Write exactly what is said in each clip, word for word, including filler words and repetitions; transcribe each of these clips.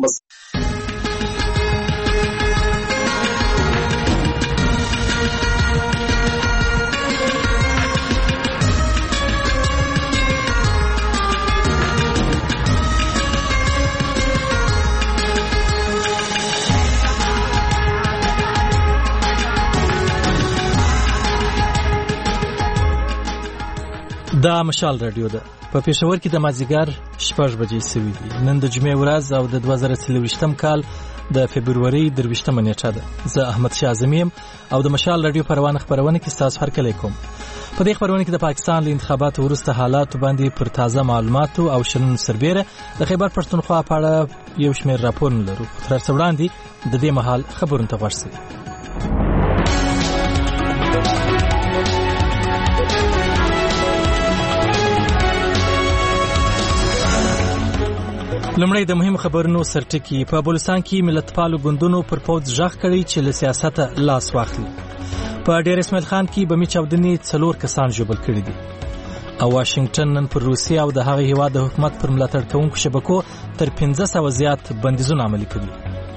محمد. دا مشال رادیو ده. په پېښور کې د مازدیګر شپږ بجې شوي دي. نن د جمعې ورځ او د دوه زره څلوېښتم کال د فبرورۍ درویشتمه نیټه ده. زه احمد شاه اعظمي یم او د مشال رادیو په روانه خپرونه کې ستاسو هرکلی کوم. په دې خپرونه کې د پاکستان له انتخاباتو وروسته حالاتو باندې پر تازه معلوماتو او شننو سربیره د خیبر پښتونخوا په اړه یو شمېر راپورونه لرو. خو تر څه وړاندې د دې مهال خبرونو ته غوږ شئ. لمړی د مهم خبرونو سرټکی. په بلوچستان کې ملتپالو ګوندونو پر پوځ ژغ کړی چې له سیاسته لاس واخلي. په ډیر اسماعیل خان کې بمي چاودنې څلور کسان ژوبل کړي دي. او واشنگټن نن پر روسیه او د هغه هیواد د حکومت پر ملاتړ کوونکو شبکو تر پنځه سوه زیات بندیزونه عملي کړي.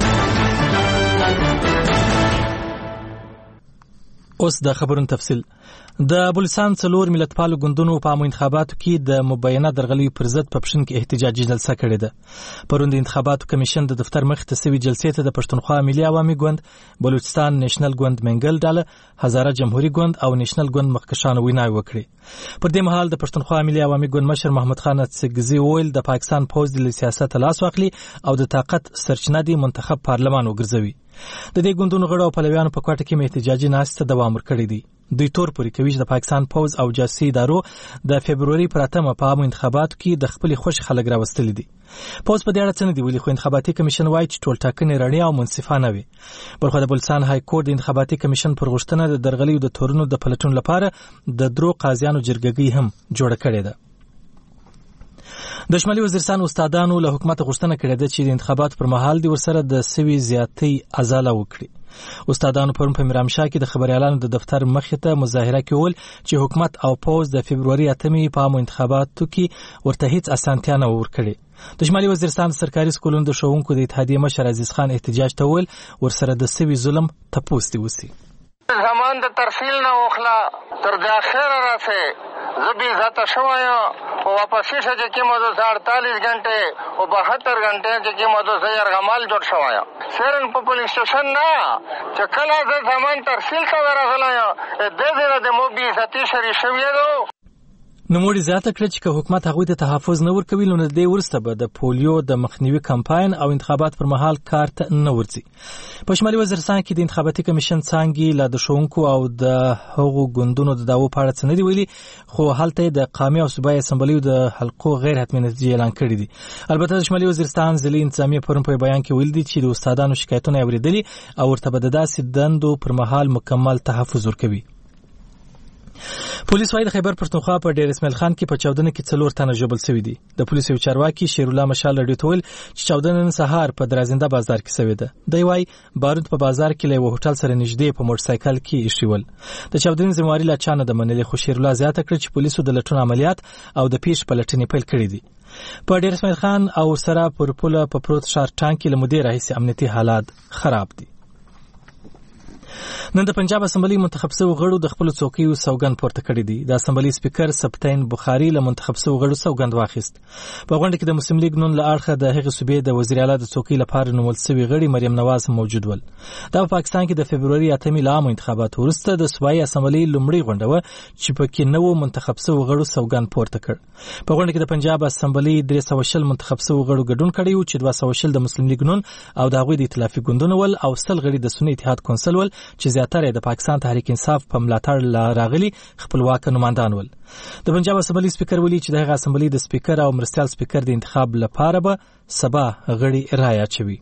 اوس د خبرونو تفصیل. د بلوچستان څلور ملتپالو ګوندونو په عامو انتخاباتو کې د مبینه درغلیو پر ضد په پښین کې احتجاجي جلسه کړې ده. پرون د انتخاباتو کمیشن د دفتر مخې ته سوي جلسې ته د پښتونخوا ملي عوامي ګوند، بلوچستان نیشنل ګوند منګل ډله، هزاره جمهوریت ګوند او نیشنل ګوند مخکښانو ویناوې وکړې. پر دې مهال د پښتونخوا ملي عوامي ګوند مشر محمد خان اڅکزي وویل د پاکستان پوځ د سیاسته لاس واخلي او د طاقت سرچینه دی منتخب پارلمان وګرځوي. د دې ګوندونو غړو او پلویانو په کوټه کې احتجاجي ناستې ته دوام ورکړی دی. دوی تور پورې کوي چې د پاکستان پوځ او جاسوسي ادارو د فبرورۍ پر اتمه په عامو انتخاباتو کې د خپلې خوښې خلک راوستلي دي. پوځ په دې اړه څه نه دي ویلي، خو انتخاباتي کمیشن وایي چې ټول ټاکنې رڼې او منصفانه وي. بلخو د بلوچستان های کورټ د انتخاباتي کمیشن پر غوښتنه د درغلیو د تورونو د پلټون لپاره د درو قاضیانو جرګګۍ هم جوړه کړې ده. د شمالي وزیرستان استادانو له حکومت غوښتنه کړې ده چې د انتخاباتو پر مهال دی ورسره د سوي زیاتۍ ازاله وکړي. استادانو پرون په میرامشاه کې د خبريالانو د دفتر مخې ته مظاهره کول چې حکومت او پوز د فبرورۍ اتمې په عامو انتخاباتو کې ورته هیڅ اسانتیا نه ورکړي. د شمالي وزیرستان سرکاري سکولونو د ښوونکو د اتحادیې مشر عزیز خان احتجاج ته وویل ورسره د سوي ظلم تپوس دی وسی. زمان د ترسیل نه وخلا تر د اخره راځي زبی ذات شوایا او واپس شې چې مودو اړتالیس غنټه او بهتر غنټه چې مودو زیر غمال جوړ شوایا سرن په پولیس سټیشن نه چې کله د زمان ترسیل ته راغلایا د دې د موبي ذاتی شری شوی دو. نوموړي زیاته کړه چې حکومت هغوی ته تحفظ نه ورکوي نو د دې وروسته به د پولیو د مخنیوي کمپاین او انتخابات پر مهال کار ته نه ورځي. په شمالي وزیرستان کې د انتخاباتي کمیشن څانګې له د ښوونکو او د هغو ګوندونو د دعوو په اړه څه نه دي ویلي، خو هلته د قامي او صوبایي اسمبلیو د حلقو غیر حتمي نتیجې اعلان کړي دي. البته د شمالي وزیرستان ضلعي انتظامیه پرون په بیان کې ویلي دي چې د استادانو شکایتونه یې اورېدلي او ورته به د داسې دندو پر مهال مکمل تحفظ ورکوي. پولیس وايي د خیبر پښتونخوا په ډیر اسماعیل خان کې په چاودنه کې څلور تنه ژوبل شوي دي. د پولیس یو چارواکي شیر الله مشال رډیو ته ویل چې چاودنه نن سهار په درازنده بازار کې شوې ده. دی وايي بارود په بازار کې له یو هوټل سره نږدې په موټر سایکل کې ایښول. د چاودنې ذمہواري لا چانه د منلې، خو شیر الله زیاته کړ چې پولیسو د لټون عملیات او د پیښ پلټنې پیل کړې دي. په ډیر اسماعیل خان او سره پر پوله په پروت شهر ټانک کې له مودې راهیسې امنیتي حالات خراب دي. نن د پنجاب اسمبلی منتخب شوو غړو د خپل څوکیو سوګند پورته کړی دی. د اسمبلی سپیکر سبتین بخاری له منتخب شوو غړو سوګند واخیست. په غونډه کې د مسلم لیگ نون له اړخه د هغې صوبې د وزیر اعلی د څوکۍ لپاره نومول شوي غړي مریم نواز موجود ول. دا په پاکستان کې د فبرورۍ اتمې له عامو انتخاباتو وروسته د صوبایي اسمبلی لومړۍ غونډه وه چې پکې نوو منتخب شوو غړو سوګند پورته کړ. په غونډه کې د پنجاب اسمبلی درې سوه شل منتخب شوو غړو ګډون کړی و چې دوه سوه شل د مسلم لیگ نون او د هغوی د ائتلافي ګوندونو ول او سل غړي د سنی اتحاد کونسل ول چې زیاتره د پاکستان تحریک انصاف په ملاتړ راغلي خپلواک نمائندان ول. د پنجاب اسمبلی سپیکر ویلي چې دغه اسمبلی د سپیکر او مرستیال سپیکر د انتخاب لپاره به سبا غړي رایه اچوي.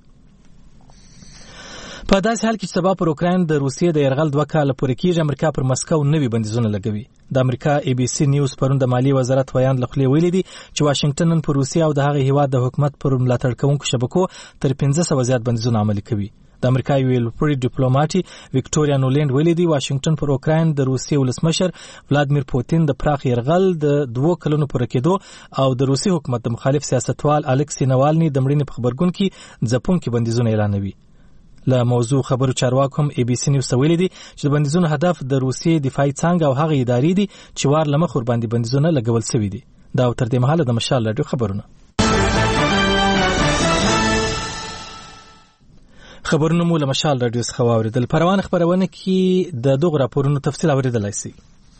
په داسې حال کې چې سبا پر اوکراین د روسیې د یرغل دوه کاله پورې کېږي، امریکا پر مسکو نوي بندیزونه لګوي. د امریکا ای بي سي نیوز پرون د مالیې وزارت ویان له خولې ویلي دي چې واشنگټن نن پر روسیې او د هغې هیواد د حکومت پر ملاتړ کوونکو شبکو تر پنځه سوه زیات بندیزونه عملي کوي. د د امریکا یو لوړ ډیپلوماټ وکټوریا نولند ویلي دی واشنگټن پر اوکراین د روسیې ولسمشر ولادمیر پوتین د پراخ یرغل د دوه کلونو پر کېدو او د روسي حکومت د مخالف سیاستوال الکسی نوالني د مړینې په خبرګون کې ځپونکي بندیزونه اعلانوي. له موضوع خبرو چارواکو هم ای بي سي نیوز ته ویلي دي چې د بندیزونو هدف د روسیې دفاعي څانګه او هغه ادارې دي چې وار له مخ ورباندې بندیزونه لګول شوي دي. دا تر دې مهاله د مشال راډیو خبرونه. خبرونه مو له مشال راډیو څخه واوریدل. پروان خبرونه کې د دغه راپورونو تفصیل اوریدلای شئ.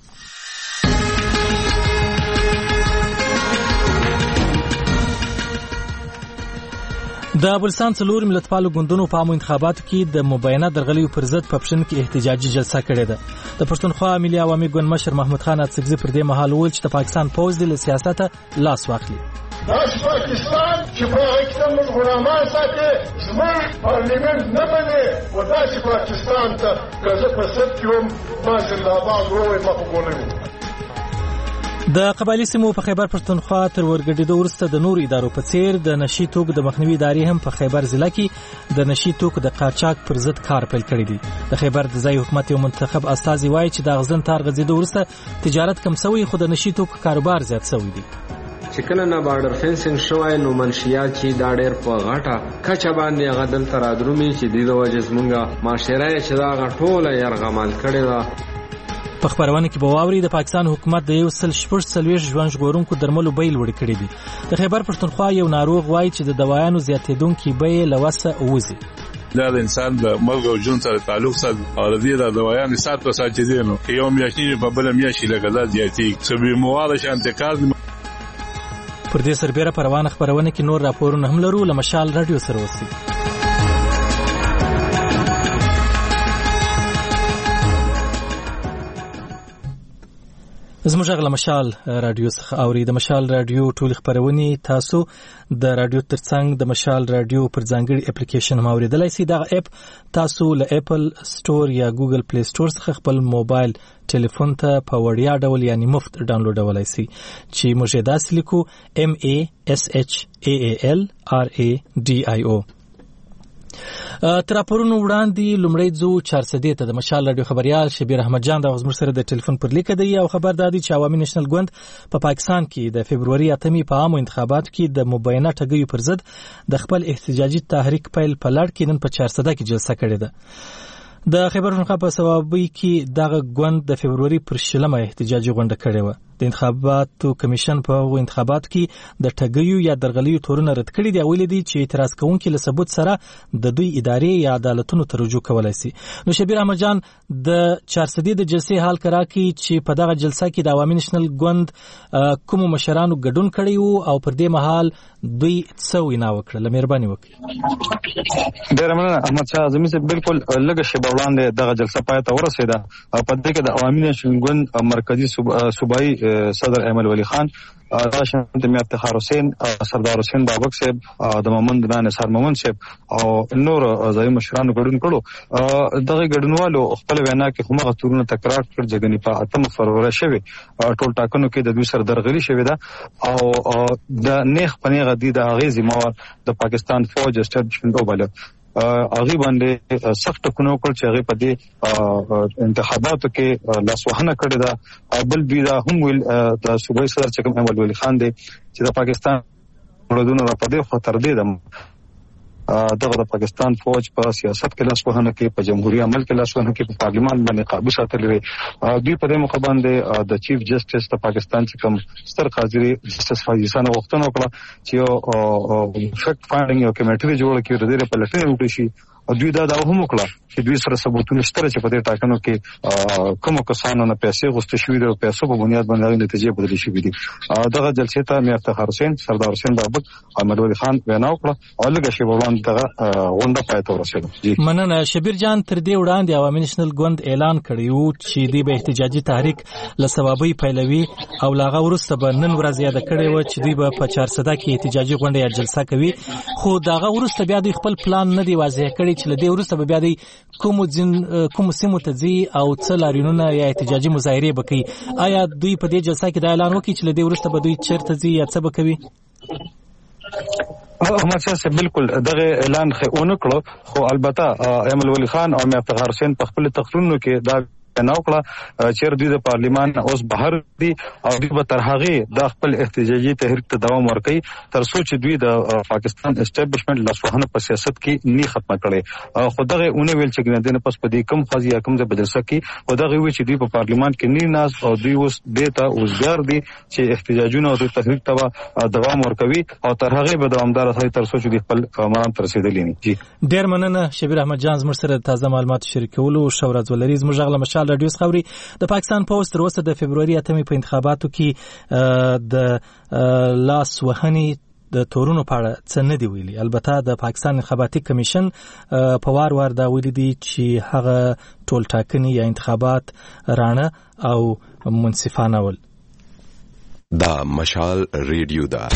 د افغانستان څلور ملتپالو ګوندونو په عامو انتخاباتو کې د مبینه درغلیو پر ضد په پښتون کې احتجاجي جلسه کړې ده. د پښتونخوا ملي عوامي ګوند مشر محمود خان اڅکزي پر دې مهال وویل چې د پاکستان پوځ د سیاسته لاس واخلي. دا پاکستان چې په حکم غلامان ساتي زموږ پارلیمنت نه مني او دا چې پاکستان ته که په سب کې هم ما زنده باد وروي ما وګورم. د قبایلی سیمو په خیبر پښتونخوا تر ورګډېدو وروسته د نورو ادارو په څیر د نشي توکو د مخنیوي ادارې هم په خیبر ضلع کې د نشي توکو د قاچاق پر ضد کار پیل کړی دی. د خیبر د ځای حکومت یو منتخب استازي وایي چې د غزن تار غځېدو وروسته تجارت کم شوی خو د نشي توکو کاروبار زیات شوی دی. چې کله نه بارډر فینسینګ شوی نو منشیات چې دا ډېر په غټه کچه باندې هغه دلته رادرومي چې د وجه زمونږه معاشره چې دا غټوله یرغمال کړې ده. په خبرونه کې به واوري د پاکستان حکومت د یو سل شپږ څلوېښت ژوند ژغورونکو درملو بیې لوړې کړې دي. د خیبر پښتونخوا یو ناروغ وایي چې د دوايانو زیاتېدونکې بیې له وسه وځي. دا د انسان د مرګ او ژوند سره تعلق ساتي او د دې د دوايانو سات په سات دي نو یو میاشتې په بل میاشتې لګلا زیاتې سبي مواد شانتکار. پر دې سربېره پروانه خبرونه کې نور راپورونه هم لرو. له مشال راډیو سره اوسئ. زموږ غل مشال راډیو څخه اوري. د مشال راډیو ټول خبرونه تاسو د راډیو ترڅنګ د مشال راډیو پر ځانګړي اپلیکیشن هم اوریدلای شئ. دا اپ تاسو له اپل سٹور یا ګوګل پلی سٹور څخه خپل موبایل ټلیفون ته په وړیا ډول یعنی مفت ډاونلوډولای شئ چې موږ یې داسې لیکو ام ای اس اچ ای ای ال ار ای ډي آی او. تر راپورونو وړاندې لومړی ځو چارسدې ته. د مشال راډیو خبريال شبیر احمد جان د زموږ سره د ټلیفون پر لیک دی او خبر دادی چې عوامي نېشنل ګوند په پا پاکستان کې د فبرवरी اتمې په عامو انتخاباتو کې د مبینه ټګیو پر ضد د خپل احتجاجي تحریک پیل په لړ کې نن په چارسده کې جلسه کړې ده. د خیبر پښتونخوا په صوابۍ کې دغه ګوند د فبرवरी پر شلمه احتجاجي غونډه کړې و. د انتخاباتو کمیشن په هغو انتخاباتو کې د ټګیو یا درغلیو تورونه رد کړي دي او ویلي دي چې اعتراض کوونکي له ثبوت سره د دوی ادارې یا عدالتونو ته رجوع کولای شي. نو شبیر احمد جان د چارسدې د جلسې حال کرا کې چې په دغه جلسه کې د عوامي نېشنل ګوند کوم مشرانو ګډون کړی وو او پر دې مهال دوی څه وینا وکړه. مهرباني وکړئ. ډېر مننه احمد شاه اعظمي صاحب. بالکل لږ شیبه وړاندې دغه جلسه پای ته ورسېده او په دې کې د عوامي نېشنل ګوند مرکزی صوبایي صدر احمد ولی خان، راشد میا افتخار حسین، سردار حسین بابک صاحب، د مومند ران سر مومند صاحب او نور ځای مشرانو ګډون کړو. دغه ګډونوالو خپل وینا کې همغه تورونه تکرار کړ چې غني په اتم فروری شوی ټول ټاکنو کې د دوی سره درغلي شوی ده او د نیخ پنیغه دي د اغیز مور د پاکستان فوج اسټابلیشمنت وبله هغه باندې سخت ټکو کول چې هغه په دې انتخاباتو کې لاسوهنه کړې ده. بل دوی دا هم ویل د صوبایي صدر چې کوم احمد ولی خان دی چې د پاکستان مړدونه را پدې خطر دی د دغه د پاکستان فوج په سیاست کې لاسوهنه کې، په جمهوریت عمل کې لاسوهنه کې، په پارلیمان باندې قابو ساتلې وي. دوی په دې موخه باندې د چیف جسټس د پاکستان چې کوم ستر قاضي جسټس فایز حسین غوښتنه وکړه چې یو فیکټ فایندینګ یو کمیټه جوړه کړي، د دې په لټه وکړي شي. دوی دا دا هم وکړه چې دوی سره ثبوتونه شته چې په دې ټاکنو کې کوم کسانو نه پیسې غوښتل شوې دي او پیسو په بنیاد باندې نتیجې بدلې شوې دي. دغه جلسې ته میا افتخار حسین، سردار حسین بابک، احمد ولی خان وینا وکړه او لږه شی وړاندې دغه غونډه پای ته ورسېده. مننه شبیر جان. تر دې وړاندې عوامي نېشنل ګوند اعلان کړی و چې دوی به احتجاجي تحریک له ثوابي پیلوي او لاغه وروسته به نن ورځ یاد کړی و چې دوی به په چارسده کې احتجاجي غونډه یا جلسه کوي، خو داغه وروسته بیا دوی خپل پلان نه دی واضح کړی چې له دې وروسته به بیا دوی کوم ځین کوم سیمو ته ځي او څه لاریونونه یا احتجاجي مظاهرې به کوي. آیا دوی په دې جلسه کې دا اعلان وکړي چې له دې وروسته به دوی چیرته ځي یا څه به کوي؟ احمد شاه صاحب بالکل دغه اعلان خونه کړو، خو البته ایمل ولی خان او افتخار حسین په خپل تقریرونو کې دا نو کړه چې دوی د پارلیمان اوس بهر دي او دوی به تر هغه د خپل احتجاجي تحریک ته دوام ورکوي تر څو چې دوی د پاکستان اسټابلیشمنت لاسوهنه په سیاست کې نه ختمه کړي. خو دغه اونې ویل چې ګنده نه پس په دې کم خاص یا کم د بدرسه کې خو دغه وی چې دوی په پارلیمان کې نه ناز او دوی اوس دیتا اوسګار دي چې احتجاجونه او تحریک ته دوام ورکوي او تر هغه به دوامدار وي تر څو چې خپل مرام تر رسیدلی نه. جی ډیر مننه شبیر احمد جان زموږ سره تازه معلومات شریکولو. شورا ولري زموږ غلا مشال رادیو خبري د پاکستان پوسټ تر اوسه د فبرवरी اتمې په انتخاباتو کې د لاس وهني د تورونو په اړه څه نه دی ویلي. البته د پاکستان انتخاباتي کمیشن په وار وار دا ویلي دي چې هغه ټول ټاکنې یا انتخابات رانه او منصفانه ول. دا مشال ریډیو دا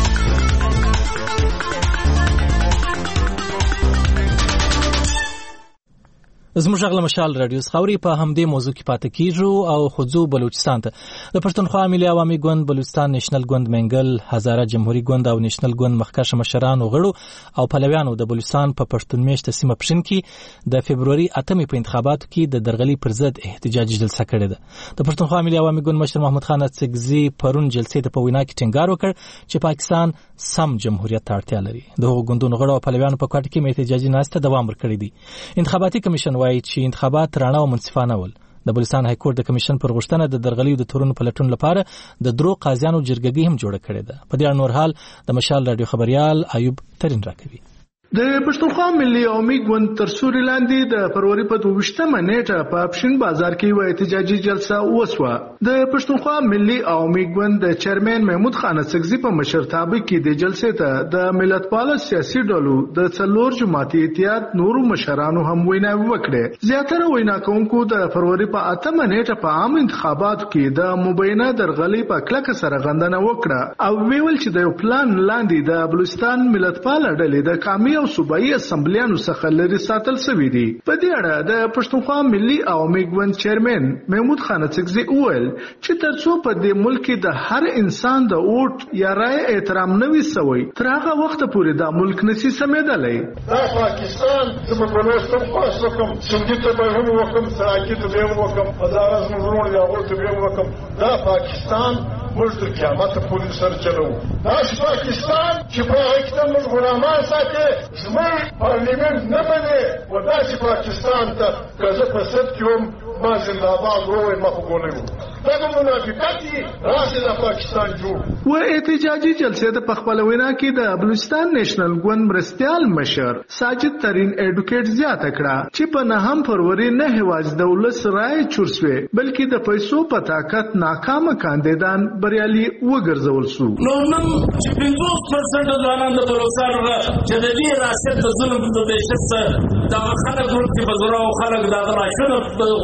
زموږ غلا مشال رادیو خبري په همدې موضوع کې پاتې کیږو او خودزو بلوچستان ته د پښتونخوا ملي عوامي ګوند بلوچستان نېشنل ګوند منګل هزاره جمهوریت ګوند او نېشنل ګوند مخکښ مشرانو غړو او پلویانو د بلوچستان په پښتون میشته سیمه پښین کې د فبرवरी اتمې په انتخاباتو کې د درغلي پر ضد احتجاجي جلسه کړې ده. د پښتونخوا ملي عوامي ګوند مشر محمود خان اڅکزي پرون جلسې ته په وینا کې ټینګار وکړ چې پاکستان سم جمهوریت ته اړتیا لري. د هغو ګوندونو غړو او پلویانو په کوټه کې احتجاجي ناسته دوام ورکړی دی. انتخاباتي کمیشن وايي چې انتخابات رڼا او منصفانه ول. د بلوچستان های کورټ د کمیشن پر غوښتنه د درغلیو د تورونو په لټون لپاره د درو قاضیانو جرګه هم جوړه کړې ده. په دې اړه نور حال د مشال رادیو خبريال ایوب ترين راکوي. د پښتونخوا ملي عوامي ګوند تر سوري لاندې د فروری په دوشتمه نیټه په پښین بازار کې و احتجاجي جلسه وسوه. د پښتونخوا ملي عوامي ګوند د چیرمن محمود خان اڅکزي په مشرتابه کې د جلسې ته د ملتپال سیاسي ډلو د څلور جماعتي اتحاد نورو مشرانو هم وینا وکړه. زیاتره وینا کوونکو د فروری په اتمه نیټه په عام انتخاباتو کې د مبینه درغلي په کلک سره غندنه وکړه او ویل چې د پلان لاندې د بلوچستان ملتپال ډلې د کامیاب صوبایي اسمبلیانو څخه لري ساتل شوی دی. په دې اړه د پښتونخوا ملي عوامي ګوند چیرمن محمود خان اڅکزي وویل چې ترڅو په دې ملک کې د هر انسان د ووټ یا رائے احترام نه وي شوی تر هغه وخت پورې دا ملک نشي سمېدلی. دا پاکستان زموږ په لوستم خاص وکم سندي ته به هم وکم سراکي ته به هم وکم هزاره زموږ یا ورته به هم وکم. دا پاکستان موږ تر قیامت پورې سر چلو. دا پاکستان چې په حقیقت موږ غلامان ساتي زموږ پارلیمنت نه مني و داسې پاکستان ته که زه په صد کې وم ما زنده‌باد ووایم ما خو ګولۍ وم. دا د منافقت دي راسې د پاکستان جوړ و احتجاجي جلسې د پخپل وینا کې د بلوچستان نېشنل ګوند مرستيال مشر ساجد ترين اډوکیټ زیاته کړه چې په نهم فروری نه هواز د ولس رائے چورسوي بلکې د پیسو په طاقت ناکامه کاندیدان بریالي وګرځول شو. نو نن چې پنځوس پرسنټ ځوانان د بلوچستان چې د دې راست د ظلم د دهشت دا خلک ورته بزرا او خلک دا راشنه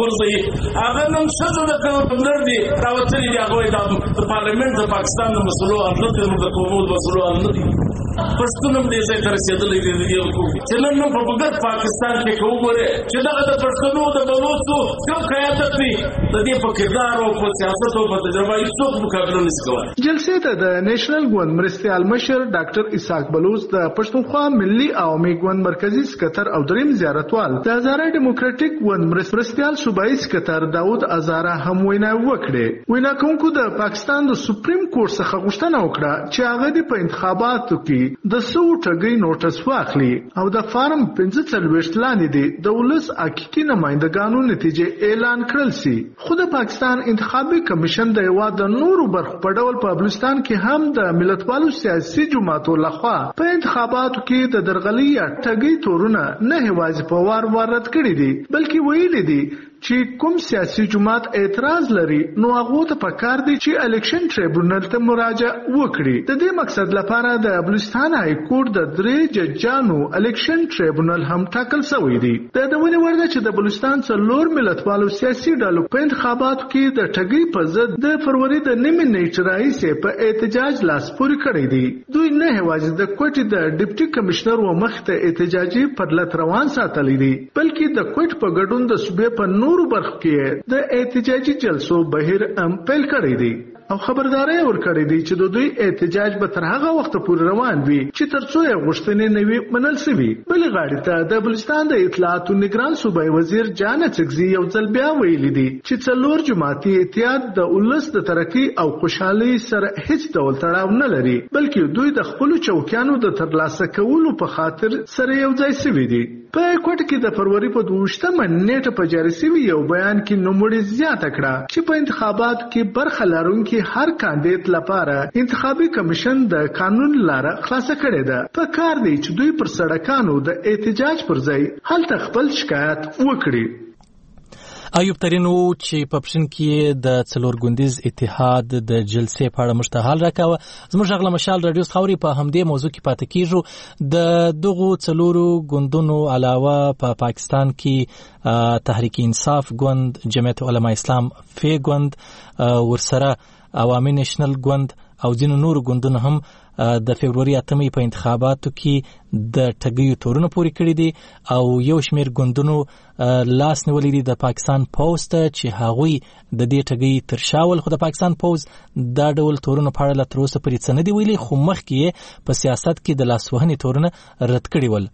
غورځي هغه نن څه د کوم دي راوتلي دي هغه د پارلیمنت د پاکستان د مسلو حضرت د قومو د مسلو حضرت پښتونم دې ځای تر رسیدلې دي دی چې نن په بغیر پاکستان کې کومره چې دا د پښتنو د بلوچو څو قیادت دي د دې په کردار او په سیاست او په تجربه هیڅ مقابله نشي کولای. جلسې ته د نېشنل ګوند مرستيال مشر ډاکټر اسحاق بلوچ د پښتونخوا ملي عوامي ګوند مرکزی سکتر او دریم زیارتوال د هزاره ډیموکراټک ګوند مرستيال صوبایي سکتر داود ازاره هم وینا وکړه. وینا کوونکو د پاکستان د سپریم کورټ څخه غوښتنه وکړه چې هغه د په انتخاباتو کې د سو ټګي نوټس واخلي او د فارم پنځه څلوېښت لاندې دي د ولس حقیقي نمائندګانو نتیجې اعلان کړل سي. خو د پاکستان انتخابي کمیشن د یو د نورو برخو په ډول په بلوچستان کې هم د ملتپالو سیاسي جماعتو لخوا په انتخاباتو کې د درغلي یا ټګي تورونه نه هواز په وار وار رد کړي دي بلکې ویلي دي چې کوم سیاسي جماعت اعتراض لري نو هغه ته پکار دي چې الیکشن ټریبونل ته مراجعه وکړي. د دې مقصد لپاره د بلوچستان های کورټ د درې ججانو الیکشن ټریبونل هم ټاکل شوی دی. د دونې ورده چې د بلوچستان څلور ملتپالو سیاسي ډلو په انتخاباتو کې د ټګۍ په ضد د فروری د نیمې نیټې راهیسې په احتجاج لاس پورې کړی دی. دوی نه یوازې د کوټې د ډیپټي کمشنر و مخ ته احتجاجي پرلت روان ساتلی دي بلکې د کوټ په ګډون د صوبې په نورو برخو کې د احتجاجي جلسو بهیر هم پیل کړی دی. او خبرداري ورکړې دي چې د دوی احتجاج به تر هغه وخت پورې روان وي چې ترڅو یې غوښتنې نوي منل شوي. بلې غاړې ته د بلوچستان د اطلاعات او نگران صوبایي وزیر جان چکزي یو ځل بیا ویلي دي چې څلور جماعتي اتحاد د ولس د ترقي او خوشحالي سره هیڅ ډول تړاو نه لري، بلکې دوی د خپل چوکیانو د ترلاسه کولو په خاطر سره یو ځای شوي دي. په کوټ کې د فروری په دوشتمه نیټه په جاري شوي یو بیان کې نوموړي زیاته کړه چې په انتخاباتو کې برخه لرونکي هر کاندید لپاره انتخابي کمیشن د قانون لاره خلاصه کړې ده. په کار دی چې دوی پر سړکانو د احتجاج پر ځای هلته خپل شکایت وکړي. ایوب ترینو چې په پښین کې د څلور ګوندیز اتحاد د جلسې په اړه مشتحال راکاوه. زموږ غلا مشال رادیو خوري په همدې موضوع کې پاتې کیږو. د دغو څلورو ګوندونو علاوه په پا پاکستان کې تحریک انصاف ګوند، جمعیت علماء اسلام فی ګوند، ورسره عوامي نېشنل ګوند او ځینو نور ګوندونو هم د فبروري اتمې په انتخاباتو کې د ټګیو تورونه پوري کړی دي او یو شمیر ګوندونو لاس نیولې دي د پاکستان پوز ته چې هغوی د دې ټګي تر شاول. خو د پاکستان پوز دا ډول تورونه په اړه تر اوسه پورې څه نه دي ویلي، خو مخکې په سیاست کې د لاسوهنې تورونه رد کړي ول.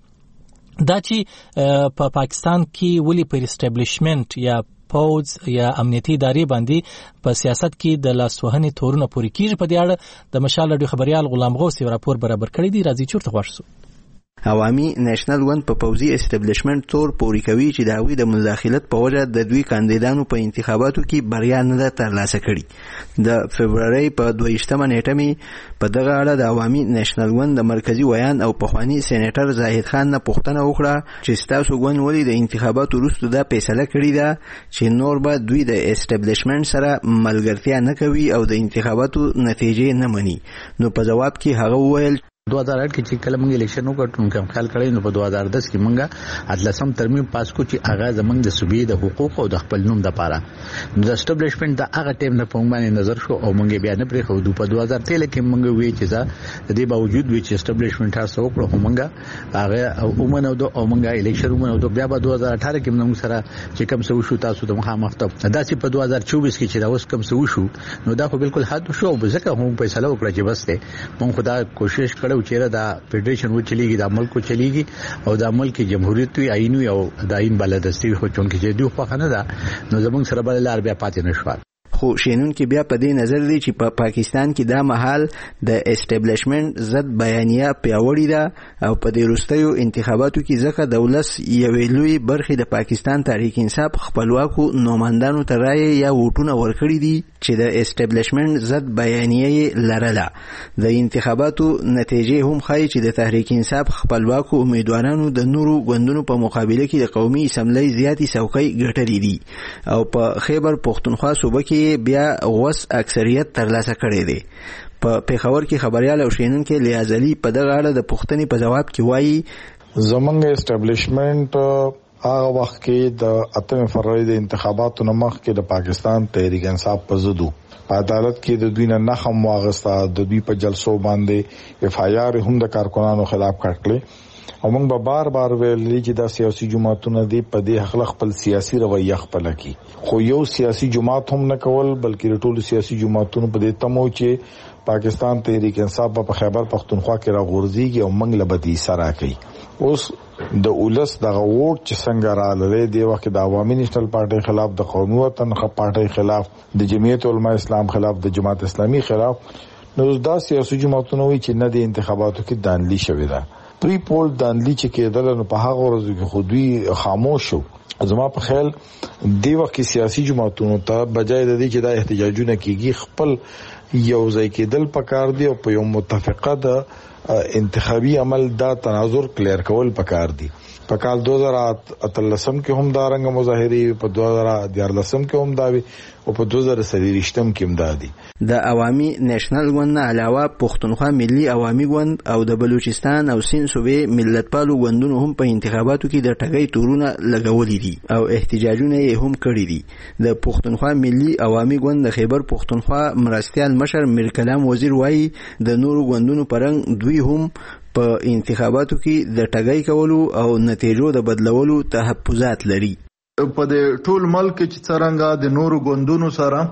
دا چې په پاکستان کې ولې پر اسټابلیشمنت یا پوز یا امنیتي ادارې باندې په سیاست کې د لاسوهنې تورونه پوري کیږي، په دې اړه د مشال رادیو خبريال غلام غوث یو راپور برابر کړی دی. راځي چورته خوښ شو. عوامي نېشنل ګوند په پوزي اسټابلیشمنت تور پوري کوي چې د هغوی د مداخلت په وجه د دوی کاندیدانو په انتخاباتو کې بریا نه ده ترلاسه کړې. د فبروري په دویشتمه نیټه مې په دغه اړه د عوامي نېشنل ګوند د مرکزی ویان او پخوانی سېنیټر زاهد خان نه پوښتنه وکړه چې ستاسو ګوند ولې د انتخاباتو وروسته دا فیصله کړې ده چې نور به دوی د اسټابلیشمنت سره ملګرتیا نه کوي او د انتخاباتو نتیجې نه مني. نو په جواب کې هغه وویل دو هزار आठ کې چې کله موږ الیکشن وکړو نو کوم خیال کړی نو په دو هزار دس کې موږ اتلسم ترمیم پاس کو چې هغه زمنګ د صوبې د حقوق او د خپل نوم د پاره نو د اسټابلیشمنت د هغه ټیم نه په باندې نظر شو او موږ بیا نه پرې خو په دو هزار تیل کې موږ وی چې د دې باوجود وی چې اسټابلیشمنت تاسو وکړو موږ هغه ومنو او موږ الیکشن ومنو بیا په دو هزار اठारह کې موږ سره چې کوم څه وشو تاسو د مخامخ ته دا چې په دو هزار چوبیس کې چې دا اوس کوم څه وشو نو دا خو بالکل حد شو او ځکه هم فیصله وکړه چې بس ته موږ خدا کوشش کړو چې دا فدریشن و چلیږي د ملک چلیږي او د ملک جمهوریت وی آئین او د آئین بلدستی خو چونکه چې دوی خو نه ده نو زمونږ سره بل لار بیا پاتې نشو. خو شینون کې بیا په دې نظر دی چې په پا پاکستان کې دا محل د اسټابلیشمنت ضد بیانیه پیاوړی ده او په دې وروستیو انتخاباتو کې ځکه دولت یوې لوی برخې د پاکستان تحریک انصاف خپلواکو نوماندانو ته رایې یا ووټونه ورکړي دي چې د اسټابلیشمنت ضد بیانیه لرله. د انتخاباتو نتیجې هم ښایي چې د تحریک انصاف خپلواکو امیدوارانو د نورو ګوندونو په مقابله کې د قومي اسمبلی زیاتې څوکۍ ګټلې دي او په خیبر پښتونخوا صوبه کې بیا غوث اکثریت ترلاسه کړی دی. په پیښور کې خبريال او شینونکو لیاز علي په دغه اړه د پوښتنې په جواب کې وایي زمونږ اسټابلیشمنت هغه وخت کې د اتم فروری د انتخاباتو نه مخکې د پاکستان تحریک انصاف په ضد په عدالت کې د دوی نه نخم واغسته د دوی په جلسو باندې اف آی آر هم د کارکونانو خلاف کړکړي او موږ به بار بار ویلي چې دا سیاسي جماعتونه دي په دې حق خپل سیاسي رویه خپل کی خو یو سیاسي جماعت هم نه کول بلکې ټول سیاسي جماعتونو په دې تمو چې پاکستان تحریک انصاف په خیبر پختونخوا کې راغورځيږي او موږ لبدي سره کوي. اوس د اولس د ووټ چې څنګه رااله دی وخت د عوامي نېشنل پارټي خلاف د قومي وطن پارټي خلاف د جمعیت علماء اسلام خلاف د جماعت اسلامي خلاف نو دا سیاسي جماعتونه وی چې نه د انتخاباتو کې دانلی شوی دا پری پول دانلی چې کېدل نو په هغه ورځو کې خودي خاموش شو. زما په خیال دی وخت کې سیاسي جماعتونو ته بجای د دې چې دا احتجاجونه کیږي خپل یو ځای کېدل پکار دی او په یو متفقه د انتخابي عمل دا تناظر کلیر کول پکار دی. په کال دو هزار اتلسم کې هم دا رنګ مظاهرې په دو هزار دیارلسم کې هم دا وی او په دو هزار څلورم کې هم دا دي. د عوامي نېشنل ګوند نه علاوه پښتونخوا ملي عوامي ګوند او د بلوچستان او سین صوبې ملتپالو ګوندونو هم په انتخاباتو کې د ټګۍ تورونه لګولې دي او احتجاجونه یې هم کړي دي. د پښتونخوا ملي عوامي ګوند د خیبر پښتونخوا مرستيال مشر میر کلام وزیر وایي د نورو ګوندونو پرنګ دوی هم په انتخاباتو کې د ټګۍ کولو او نتیجو د بدلولو تحفظات لري. په دې ټول ملک کې چې څنګه د نورو ګوندونو سره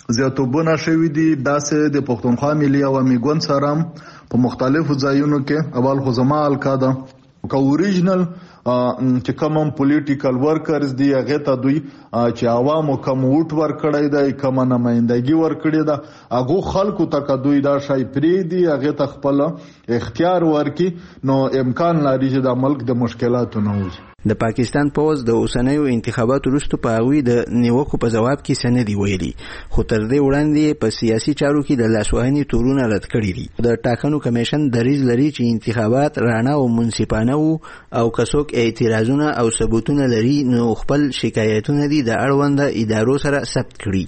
زیاتوبونه شوي دي. داسې د پښتونخوا ملي عوامي ګوند سره په مختلفو ځایونو کې اول خو زما الکا ده که اوریجنل چې کوم پولیټیکل ورکرز دی هغه ته دوی چې عوامو کوم ووټ ورکړی دی کوم نمائندګي ورکړی ده هغه خلکو ته دوی دا شای پری دی هغه ته خپل اختیار ورکي نو امکان لري چې د ملک د مشکلاتو نه وځي. د پاکستان پوز د اوسنیو انتخاباتو وروسته په هغوی د نیوکو په ځواب کې څه نه دي ویلي خو تر دې وړاندې په سیاسي چارو کې د لاسوهنې تورونه رد کړي دي. د ټاکنو کمیشن دریځ لري چې انتخابات رڼا او منصفانه وو او که څوک اعتراضونه او ثبوتونه لري نو خپل شکایتونه دي د اړونده ادارو سره ثبت کړي.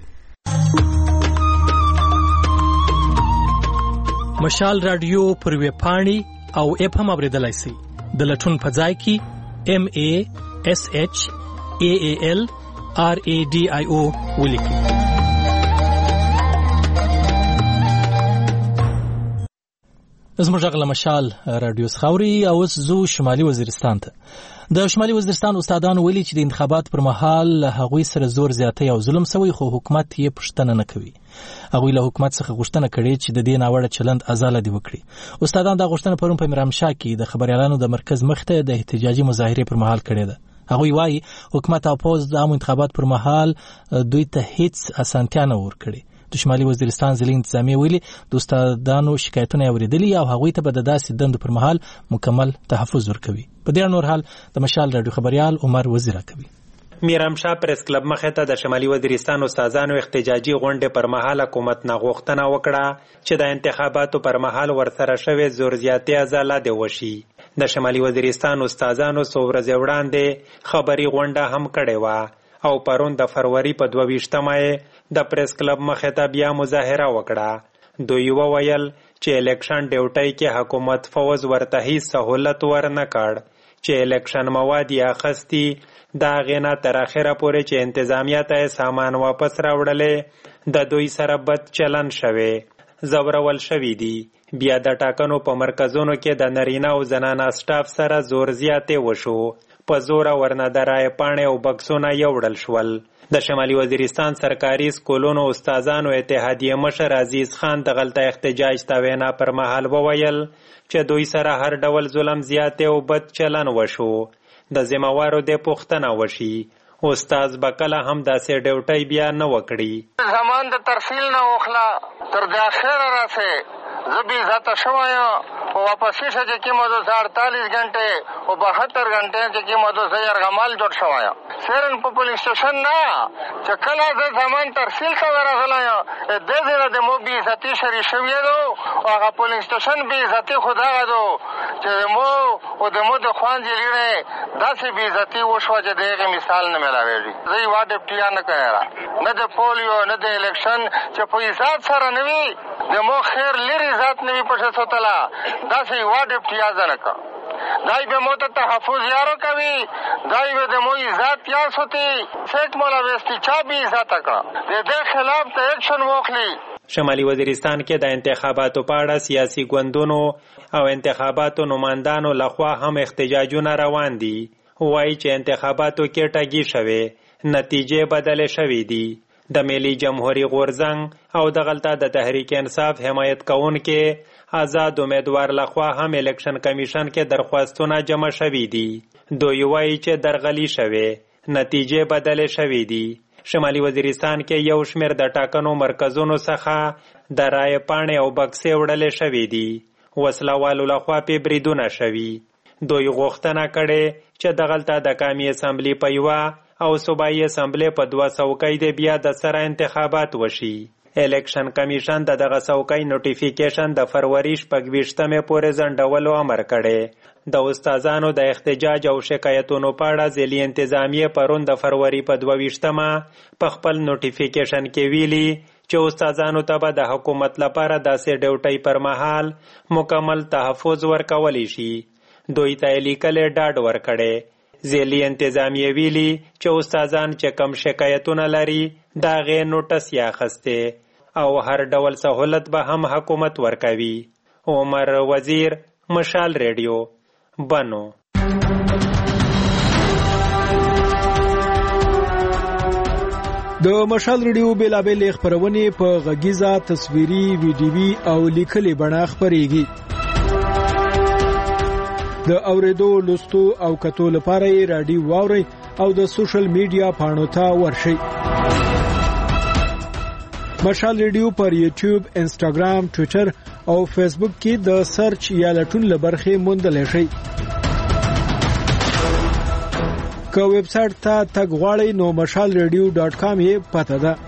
مشال رادیو پر ویبپاڼې او اپ هم اوریدلای شئ. د لټون په ځای کې M A S H A A L R A D I O ولیکي. زموږ غږ له مشال رادیو څخه اوري او اوس زو شمالي وزیرستان ته. د شمالي وزیرستان استادانو ویلي چې د انتخابات پر مهال هغوی سره زور زیاتی او ظلم سوی خو حکومت یې پوښتنه نه کوي. هغوی له حکومت څخه غوښتنه کړې چې د دې ناوړه چلند ازاله دي وکړي. استادان دا غوښتنه پرون په میرامشاه کې د خبريالانو د مرکز مخته د احتجاجي مظاهرې پر مهال کړې ده. هغوی وایي حکومت او پوز د عامو انتخابات پر مهال دوی ته هیڅ اسانتیا نه ورکړي. د شمالي وزیرستان ضلعي انتظامیه ویلي د استادانو شکایتونه اوریدلي او هغوی ته به د داسې دندو پر مهال مکمل تحفظ ورکوي. په دې نور حال د مشال رادیو خبريال عمر وزیره کوي. میرامشاه پریس کلب مخه ته د شمالي وزیرستان استادانو احتجاجي غونډه پر مهال حکومت نه غوښتنه وکړه چې د انتخاباتو پر مهال ورسره شوی زور زیاتی ازاله دی وشي. د شمالي وزیرستان استادانو څو ورځې وړاندې خبري غونډه هم کړې و او پرون د فروری په دوه ویشتمه د پریس کلب مخه ته بیا مظاهره وکړه. دوی وویل چې الیکشن ډیوټي کې حکومت فوز ورته هیڅ سہولت ورنه کړ چې الیکشن مواد یې اخستی دا غینا تر اخره پورې چې انتظامیه ته سامان واپس راوړلې د دوی سره بد چلن شوه زورول شوی دی. بیا د ټاکنو په مرکزونو کې د نارینه او زنانه سټاف سره زور زیاته وشو. په زور ورنه درای پاڼې او بکسونه یوړل شول. د شمالي وزیرستان سرکاري سکولونو استادانو اتحادیه مشر عزیز خان د غلطه احتجاج ته وینا پر مهال وویل چې دوی سره هر ډول ظلم زیاته او بد چلن وشو. د ذمہوارو د پوښتنه وشي. استاد بکله هم داسې ډیوټي بیا نه وکړي. زمان د ترسیل نه وخلا تر د اخره راځي زبی ذات شوایا او واپس شې چې کی مودو اڑتالیس غنټه او بہتر غنټه چې کی مودو زیر غمال جوړ شوایا سرن په پولیس سټیشن نه چې کله د زمان ترسیل ته ورغلایا د دې د مو بي ذاتی شری شوی دو او هغه پولیس سټیشن بي ذاتی خدا غدو چې مو او د مو د خوان دی لري داسې بي ذاتی وشو چې دغه مثال نه ملاوي زی واده پټیا نه کړه نه د پولیو نه د الیکشن چې په حساب سره نوي د مو خیر لري ذات نوي پښه سوتلا داسې واده پټیا ځنه کا دای به مو ته تحفظ یارو کوي دای به د مو ذات یا سوتي سیټ مولا وستي چا بي ذات کا د دې خلاف ته اکشن وکړي. شمالي وزیرستان کې د انتخاباتو په اړه سیاسي ګوندونو او انتخاباتو نمائندانو لخوا هم احتجاجونه روان دي. وایي چې انتخاباتو کې ټاګي شوه نتیجې بدلې شوې دي. د ملي جمهوریت غورځنګ او د غلطه د تحریک انصاف حمایت کوونکې آزاد امیدوار لخوا هم الیکشن کمیشن کې درخواستونه جمع شوي دي. دوی وایي چې درغلي شوه نتیجې بدلې شوې دي. شمالي وزیرستان کې یو شمیر د ټاکنو مرکزونو څخه د رای پاڼې او بکسې وړلې شوې دي. وسلوالو لخوا پې بریدونه شوي. دوی غوښتنه کړې چې د غلطه د قومي اسمبلی په یوه او صوبایي اسمبلی په دوه څوکۍ د بیا د سره انتخابات وشي. الیکشن کمیشن د دغه څوکۍ نوټیفیکیشن د فروری شپږ ویشتمې پورې ځنډولو امر کړی. د استادانو د احتجاج او شکایتونو په اړه ضلعي انتظامیه پرون د فروری په دوه ویشتمه په خپل نوټیفیکیشن کې ویلي چې استادانو ته به د حکومت لپاره داسې ډیوټۍ پر مهال مکمل تحفظ ورکولی شي. دوی ته لیکلې ډاډ ورکړی. ضلعي انتظامیه ویلي چې استادان چې کم شکایتونه لري د هغې نوټس یې اخیستی او هر ډول سهولت به هم حکومت ورکوي. عمر وزیر، مشال ریډیو، بنو. د مشال ریډیو بیلابل خبرونه په غږیزه تصویري ویډیوي او لیکلي بڼه خبريږي. د اوریدو لوستو او کتو لپاره رادیو واوري او د سوشل میډیا پاڼو ته ورشئ. مشال ریډیو پر یوټیوب، انسټاګرام، ټوئیټر او فیسبوک کې د سرچ یا لټون لبرخې موندل شي. که ویب سټ ته تګ غواړئ نو مشال ریډیو ډاټ کام یې پته ده.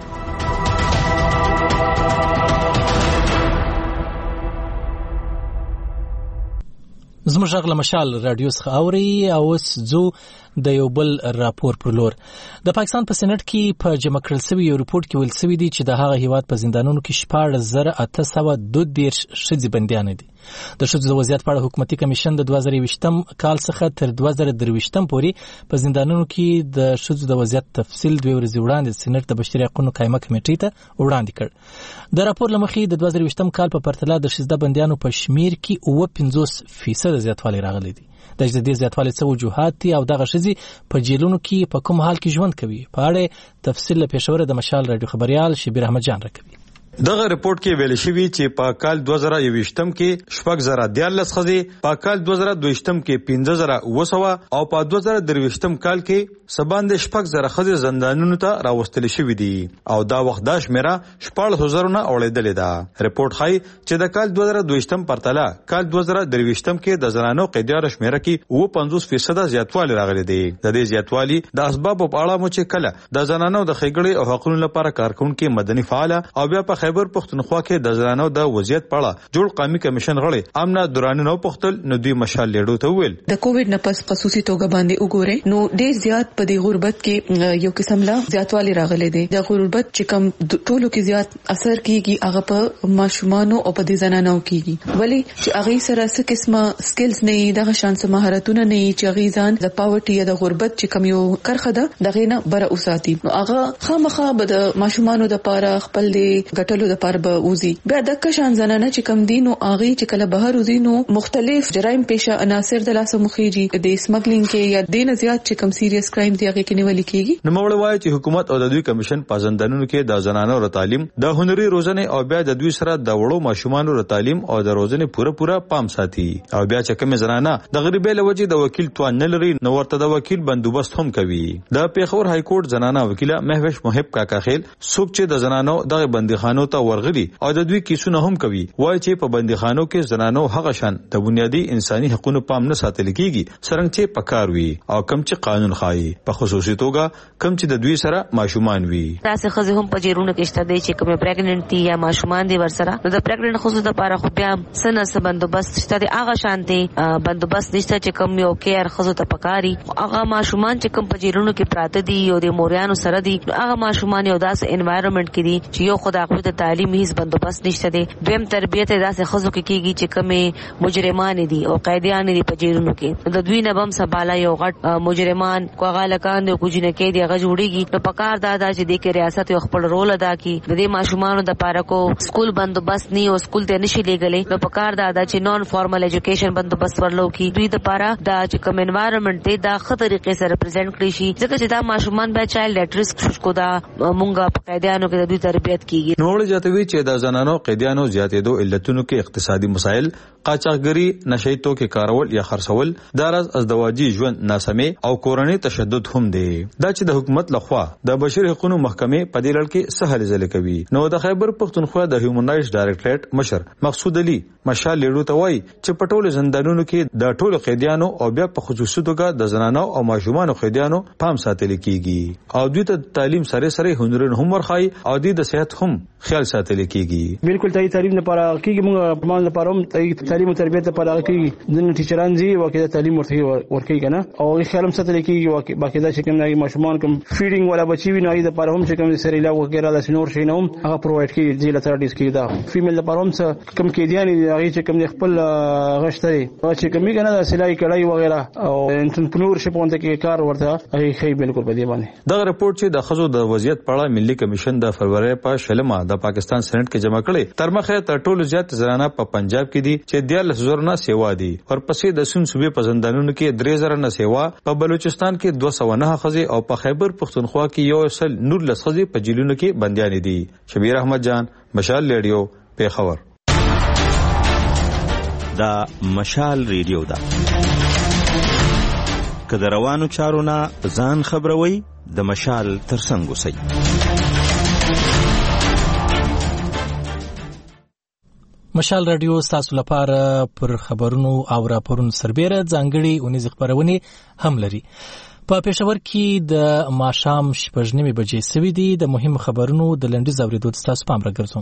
زموږ غږ له مشال رادیو څخه اوري او اوس ځو د یو بل راپور پر لور. د پاکستان په سېنات کې په جمع کړل شوی یو ریپورت کې ویل شوی دی چې د هغه هیواد په زندانونو کې شپږ زره اته سوه دوه دېرش ښځې بندیان دي. د ښځو د وضعیت په اړه حکومتي کمیشن د دوه زره یوویشتم کال څخه تر دوه زره درویشتم پورې په زندانونو کې د ښځو د وضعیت تفصیل دوه ورځې وړاندې سېنات د بشري حقوقو قایمه کمیټې ته وړاندې کړ. د راپور له مخې د دوه زره یوویشتم کال په پرتله د ښځو بندیانو په شمیر کې اووه پنځوس فیصد زیاتوالی راغلی دی. د دې زیاتوالی څه وجوهات دي او دغه ښځې په جیلونو کې په کوم حال کې ژوند کوي؟ په اړه تفصیل له پېښور د مشال رادیو خبريال شبیر احمد جان راکوي. دغه ریپورت کې ویل شوی چې په کال دوه زره یوویشتم کې شپږ زره دیارلس ښځې، په کال دوه زره دویشتم کې پنځه زره اوه سوه او په دوه زره درویشتم کال کې سباندې شپږ زره ښځې زندانونو ته راوستل شوې دي او دا وخت دا شمیره شپاړس زره نه اوړېدلې ده. ریپورت ښایي چې د کال دوه زره دویشتم پرتله کال دوه زره درویشتم کې د زنانو قیدیانو شمیره کې اووه پنځوس فیصده زیاتوالی راغلی دی. د دې زیاتوالي د اسبابو په اړه مو چې کله د زنانو د ښېګړې او حقوقو لپاره کارکونکي مدني فعال او بیا په خیبر پختونخوا کې د زنانو د وضعیت په اړه جوړ قومي کمیشن غړي امنا دوراني نو پختل نو دوی مشال لیډو ته ویل د کووډ نه پس خصوصي توګه باندې وګوره نو ډېر زیات په دې غربت کې یو قسم لا زیاتوالی راغلي دی. د غربت چې کم ټولو کې زیات اثر کیږي هغه په ماشومانو او په دې زنانو کیږي، ولی چې هغه سره څه قسمه سکلز نه دغه شان څه مهارتونه نه چې هغه ځان د پاورټي یا د غربت چې کم یو کرخه ده دغه نه بره اوساتي نو هغه خامخا به د ماشومانو د پاره خپل دی غټلو د پاره به وزي. بیا د کشان زنانه چې کم دینو اغي چې کله بهر وزي نو مختلف جرایم پیشه عناصر د لاسه مخېږي د سمګلینګ کې یا دین زیات چې کم سیریس کرایم دی هغه کې نیول کېږي. نو موږ وایو چې حکومت او د دوی کمیشن په زندانونو کې د زنانو ر تعلیم، د هنري روزنه او بیا د دوی سره د وړو ماشومانو ر تعلیم او د روزنه پوره پوره پام ساتي او بیا چې کوم زنانه د غریبۍ له وجې د وکیل توان نه لري نو ورته د وکیل بندوبست هم کوي. د پیښور های کورټ زنانه وکیله مهوش محب کاکا خیل څوک چې د زنانو دغه بندیخانو ته ورغلي او د دوی کیسونه هم کوي وایي چې په بندیخانو کې زنانو هغه شان د بنیادی انساني حقوقو پام نه ساتل کیږي څنګه چې پکار وي او کم چې قانون خایي په خصوصي توګه کم چې د دوی سره ماشومان وي. تاسو خزه هم په جیرونو کې شته دي چې کوم پریګننټ دي یا ماشومان دي ورسره نو د پریګننټ خصوصي لپاره خو بیا سنه سم بندوبست شته دي هغه شانتي بندوبست نشته چې کوم یو کیر خزو ته پکاري هغه ماشومان چې کوم په جیرونو کې پراته دي او د موريانو سره دي هغه ماشومان یو داس انوایرنمنت کې دي چې یو خدای خو د تعلیم هیڅ بندوبست نشته دي. دویم تربیت داسې خزو کې کیږي چې کومه مجرمان دي او قیدیان دي په جیرونو کې د دوی نه بم سباله یو غټ مجرمان کوغالکان دي کوجنه کې دی هغه جوړیږي نو پکار دادا چې د کې ریاست یو خپل رول ادا کوي د دې ماشومانو د پاره کو سکول بندوبست نه او سکول ته نشي لګلې نو پکار دادا چې نون فارمل ایجوکیشن بندوبست ورلو کی دوی د پاره دا چې کوم انوایرنمنت دی دا خطر طریقې سره پریزنټ کړی شي ځکه چې دا ماشومان به چایلډ ایٹ ریسک شو دا مونږه په قیدیانو کې د دوی تربیت کیږي. نو ولې جاتوي چې د زنانو قیدیانو زیاتېدو علتونو کې اقتصادي مسایل، قاچاقګری، نشئی توکي کارول یا خرڅول، دراز ازدواجی ژوند ناسمه او کورنۍ تشدد هم دي. دا چې د حکومت لخوا د بشري حقوقو محکمې په دې لړ کې سهل ځل کوي. نو د خیبر پختونخوا د هیومن رائټس ډایریکټریټ مشر مقصود علي مشال لیډو ته وایي چې په ټولو زندانونو کې د ټولو قیدیانو او بیا په خصوصي توګه د زنانو او ماشومانو قیدیانو پام ساتل کیږي او دوی ته تعلیم سره سره هنرونه هم ورخای او دوی د صحت هم خیال ساتل کیږي. بالکل تای تعلیم لپاره کیږي موږ په مان لپاره هم تعلیم او تربیت لپاره کیږي ځنه ټیچران زی واکه تعلیم ورته ورکي کنه او خیالم ساتل کیږي واکه باقي دا چې کوم نه ماشومان کوم فیډینګ ولا بچی ویني د لپاره هم چې کوم سریلا وغیرہ د سنور شي نوم هغه پرووایډ کیږي ځله تر ډیس کیږي دا فیمیل لپاره هم کوم کېدیان هغه چې کوم خپل غشتري او چې کومي کنه د سلای کړای وغیرہ او انټرپرنور شپ ونته کې کار ورته هغه خی بالکل په دې باندې. دا رپورټ چې د خزو د وضعیت په اړه ملي کمیشن د فروری په شلمه د پاکستان سېنات کې جمع کړي تر مخه تر ټولو زیات زنانه په پنجاب کې دي چې چې دیارلس زره نه سیوا دي. ورپسې د سون صوبې په زندانونو کې درې زره نه سیوا، په بلوچستان کې دوه سوه نه ښځې او په خیبر پښتونخوا کې یو سل نورلس ښځې په جیلونو کې بندیانې دي. شبیر احمد جان، مشال ریډیو، پیښور. دا مشال ریډیو ده. که د روانو چارو نه ځان خبروي، د مشال ترڅنګ اوسئ. مشال رادیو ستاسو لپاره پر خبرونو او راپورونو سربیره ځانګړي اونیزې خپرونې هم لري. په پېښور کې د ماښام شپږ نیمې بجې سوي دي. د مهمو خبرونو د لنډیز اورېدو ته ستاسو پام راګرځوم.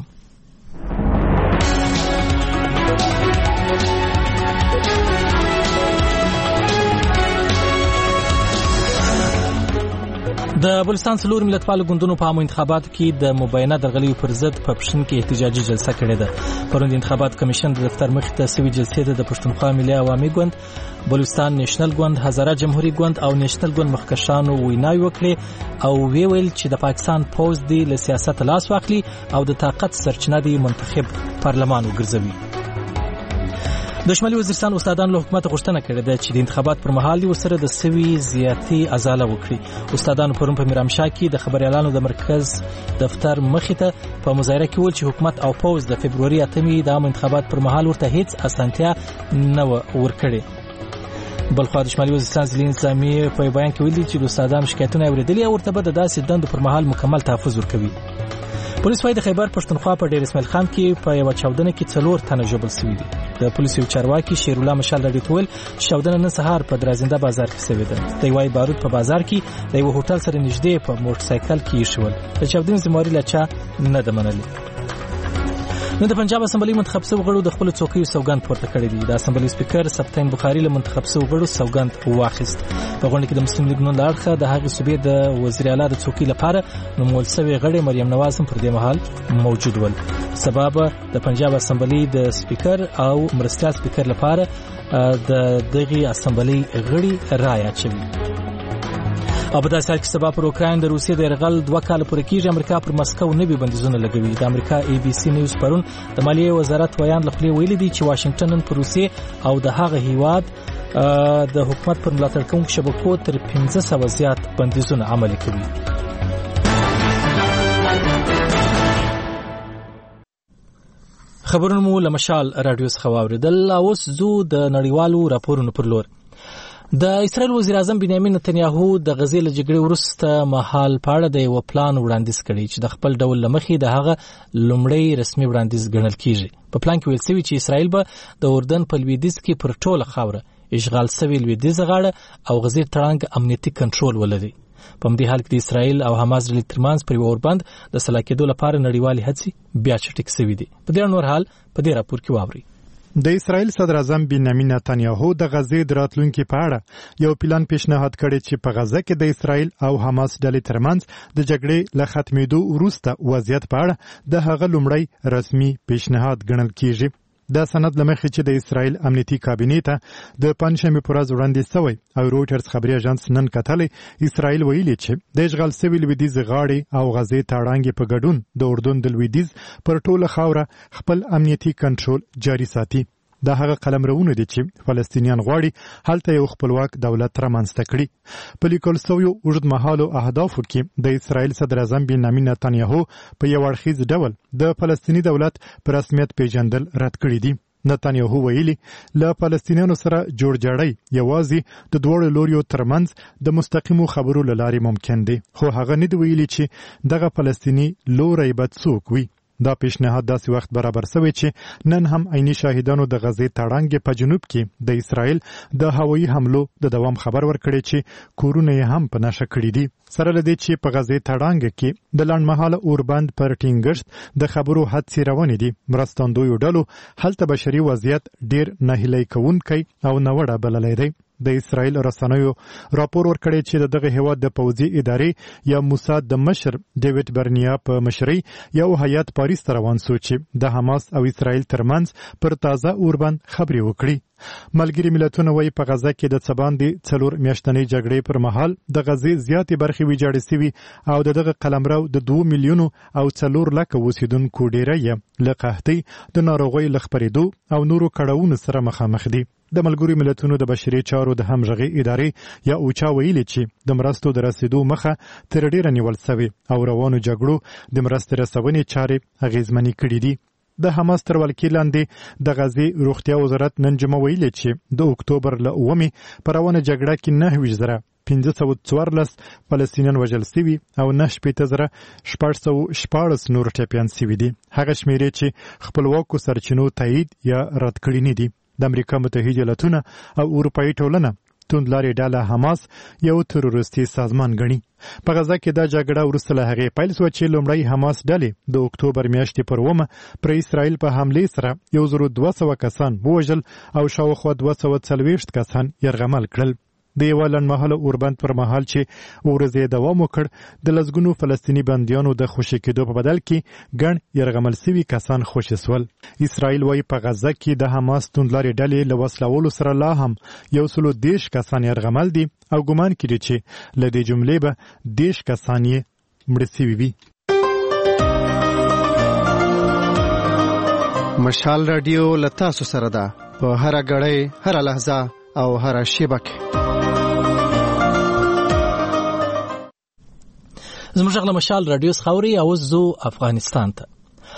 د بلوچستان څلور ملتپالو ګوندونو په عامو انتخاباتو کې د مبینه درغلیو پر ضد په پښتون کې احتجاجي جلسه کړې ده. پرون د انتخاباتو کمیشن د دفتر مخې ته سوي جلسې ته د پښتونخوا ملي عوامي ګوند، بلوچستان نیشنل ګوند، هزاره جمهوریت ګوند او نیشنل ګوند مخکښانو ویناوې وکړې او وی ویل چې د پاکستان پوز دی له سیاست لاس واخلي او د طاقت سرچینه دی منتخب پارلمان وګرځوي. د شمالي وزیرستان استادانو له حکومت غوښتنه کړې ده چې د انتخابات پر مهال دی ورسره د سوي زیاتي ازاله وکړي. استادانو پرون په میرامشاه کې د خبريالانو د مرکز دفتر مخې ته په مظاهره کې ول چې حکومت او پوز د فبروري اتمې د عام انتخابات پر مهال ورته هیڅ اسانتیا نه ورکړي. بلخوا د شمالي وزیرستان ضلعي انتظامي په بیان کې ویلي چې د استادانو شکایتونه اوریدلي او ورته به د داسې دندو پر مهال مکمل تحفظ ورکوي. پولیس وايي د خیبر پښتونخوا په ډیر اسماعیل خان کې په یو چاودنه کې څلور تنه ژوبل شوي دي. د پولیسو چارواکي شیر الله مشال رډي تول چاودنه نن سهار په درازنده بازار کې شوې ده. د وايي بارود په بازار کې د یو هوټل سره نږدې په موټر سایکل کې شول. د چاودنې ذمہواري لا چا نه ده منلې. نن د پنجاب اسمبلی منتخب شوی غړو د خپل څوکیو سوګند پورته کړی دی. د اسمبلی سپیکر سبتین بخاری له منتخب شوی غړو سوګند واخیست. په غونډه کې د مسلم لیگ نن لاړخه د هغې صوبې د وزیر اعلی د څوکۍ لپاره نومول شوی غړی مریم نواز هم پر دې مهال موجود ول. سبب د پنجاب اسمبلی د سپیکر او مرستیال سپیکر لپاره د دغه اسمبلی غړي رایه چوي. او په داسې حال کې سبا پر اوکراین د روسیې د یرغل دوه کاله پوره کېږي. امریکا پر مسکو نوي بندیزونه لګوي. د امریکا ای بي سي نیوز پرون د مالیې وزارت ویان له خولې ویلي دي چې واشنگټن نن پر روسیې او د هغه هیواد د حکومت پر ملاتړ کوونکو شبکو تر پنځه سوه زیات بندیزونه عملي کوي. خبرونه مو له مشال رادیو څخه واوریدل. اوس زو د نړیوالو راپورونو پر لور. د اسرائیل وزیر اعظم بنیامین نتنیاهو د غزې له جګړې وروسته مهال په اړه د یو پلان وړاندیز کړی چې د خپل ډول له مخې د هغه لومړی رسمي وړاندیز ګڼل کیږي. په پلان کې ویل شوي چې اسرائیل به د اردن په لویدیځ کې پر ټوله خاوره اشغال شوې لویدیځه غاړه او غزې تړانګ امنیتي کنټرول ولري. په همدې حال کې د اسرائیل او حماس ډلې ترمنځ پر یو اوربند د سلا کېدو لپاره نړیوالې هڅې بیا چټکې شوي دي. په دې نور حال په دې راپور کې واورئ. د اسرائیل صدر اعظم بنیامین نتنیاهو د غزې د راتلونکي په اړه یو پلان پیشنهاد کړی چې په غزه کې د اسرائیل او حماس ډلې ترمنځ د جګړې له ختمېدو وروسته وضعیت په اړه د هغه لومړی رسمي پیشنهاد ګڼل کیږي. دا سند لمخې چې د اسرائیل امنیتي کابینې ته د پنځشنبې په ورځ وړاندیز شوی او رویټرز خبري اژانس نن کتلی. اسرائیل ویلي چې د اشغال شوي لویدیځ غاړې او غزې تړانګې په ګډون د اردن د لویدیځ پر ټوله خاوره خپل امنیتي کنټرول جاري ساتي. دا هغه قلمرونه دي چې فلسطینیان غواړي هلته یو خپلواک دولت رامنځته کړي. په لیکل شویو اوږدمهالو اهدافو کې د اسرائیل صدر اعظم بنیامین نتنیاهو په یو اړخیز ډول د فلسطیني دولت په رسمیت پیژندل رد کړي دي. نتنیاهو ویلي له فلسطینیانو سره جوړ جاړی یوازې د دوړو لوریو ترمنځ د مستقیمو خبرو له لارې ممکن دی، خو هغه نه دی ویلي چې دغه فلسطینی لوری به څوک وي. دا پیشنهاد داسې وخت برابر شوی چې نن هم عیني شاهدانو د غزې تړانګې په جنوب کې د اسرائیل د هوایي حملو د دوام خبر ورکړی چې کورونه یې هم په نشه کړي دي. سره له دې چې په غزې تړانګه کې د لنډمهاله اوربند پر ټینګښت د خبرو هڅې روانې دي. مرستندویو ډلو هلته بشري وضعیت ډیر ناهیلی کوونکی او ناوړه بللی دی. د اسرائیل رسنیو راپور ورکړی چې دغه هیواد د پوځي ادارې یا موساد د مشر ډیوډ برنیا په مشرۍ یو هیات پاریس ته روان شو چې د حماس او اسرائیل ترمنځ پر تازه اوربند خبرې وکړي. ملګري ملتونه وایي په غزه کې د څه باندې څلور میاشتنۍ جګړې پر مهال د غزې زیاتې برخې ویجاړې سوي او د دغه قلمرو د دوه میلیونو او څلور لکه اوسېدونکو ډېری یې له قحطۍ د ناروغۍ له خپرېدو او نورو کړاوونو سره مخامخ دي. د ملګرو ملتونو د بشري چارو د همغږۍ ادارې یا اوچا ویلي چې د مرستو د رسیدو مخه تر ډېره نیول سوې او روانو جګړو د مرستې رسونې چارې اغېزمنې کړي دي. د حماس تر ولکې لاندې د غزې روغتیا وزارت نن جمعه ویلي چې د اکتوبر له اوومې په روانه جګړه کې نهه ویشت زره پنځه سوه څوارلس فلسطینیان وژل سوي او نهه شپېته زره شپږ سوه شپاړس نور ټپیان سوي دي، هغه شمیرې چې خپلواکو سرچینو تایید یا رد کړي نه دي. د امریکا متحده ایالتونه او اروپایي ټولنه توندلارې ډله حماس یو تروریستي سازمان ګڼي. په غزه کې دا جګړه وروسته له هغې پیل شوه چې لومړی حماس ډلې د اکتوبر میاشتې پر اوومه پر اسرائیل په حملې سره یو زرو دوه سوه کسان ووژل او شاوخوا دوه سوه څلوېښت کسان یرغمل کړل. د یوه لنډمهاله اوربند پر مهال چې ورځې دوام وکړ د لسګونو فلسطیني بندیانو د خوشي کېدو په بدل کې ګڼ یرغمل سوي کسان خوشي سول. اسرائیل وایي په غزه کې د حماس توندلارې ډلې له وسلولو سره لا هم یو سلو دېرش کسان یرغمل دي او ګمان کړي چې له دې جملې به دېرش کسان یې مړه سوي وي. مشال رادیو له تاسو سره ده په هره ګړۍ، هره لحظه او هره شیبه کې. زموږ غږ له مشال رادیو څخه اورئ او اوس ځو افغانستان ته.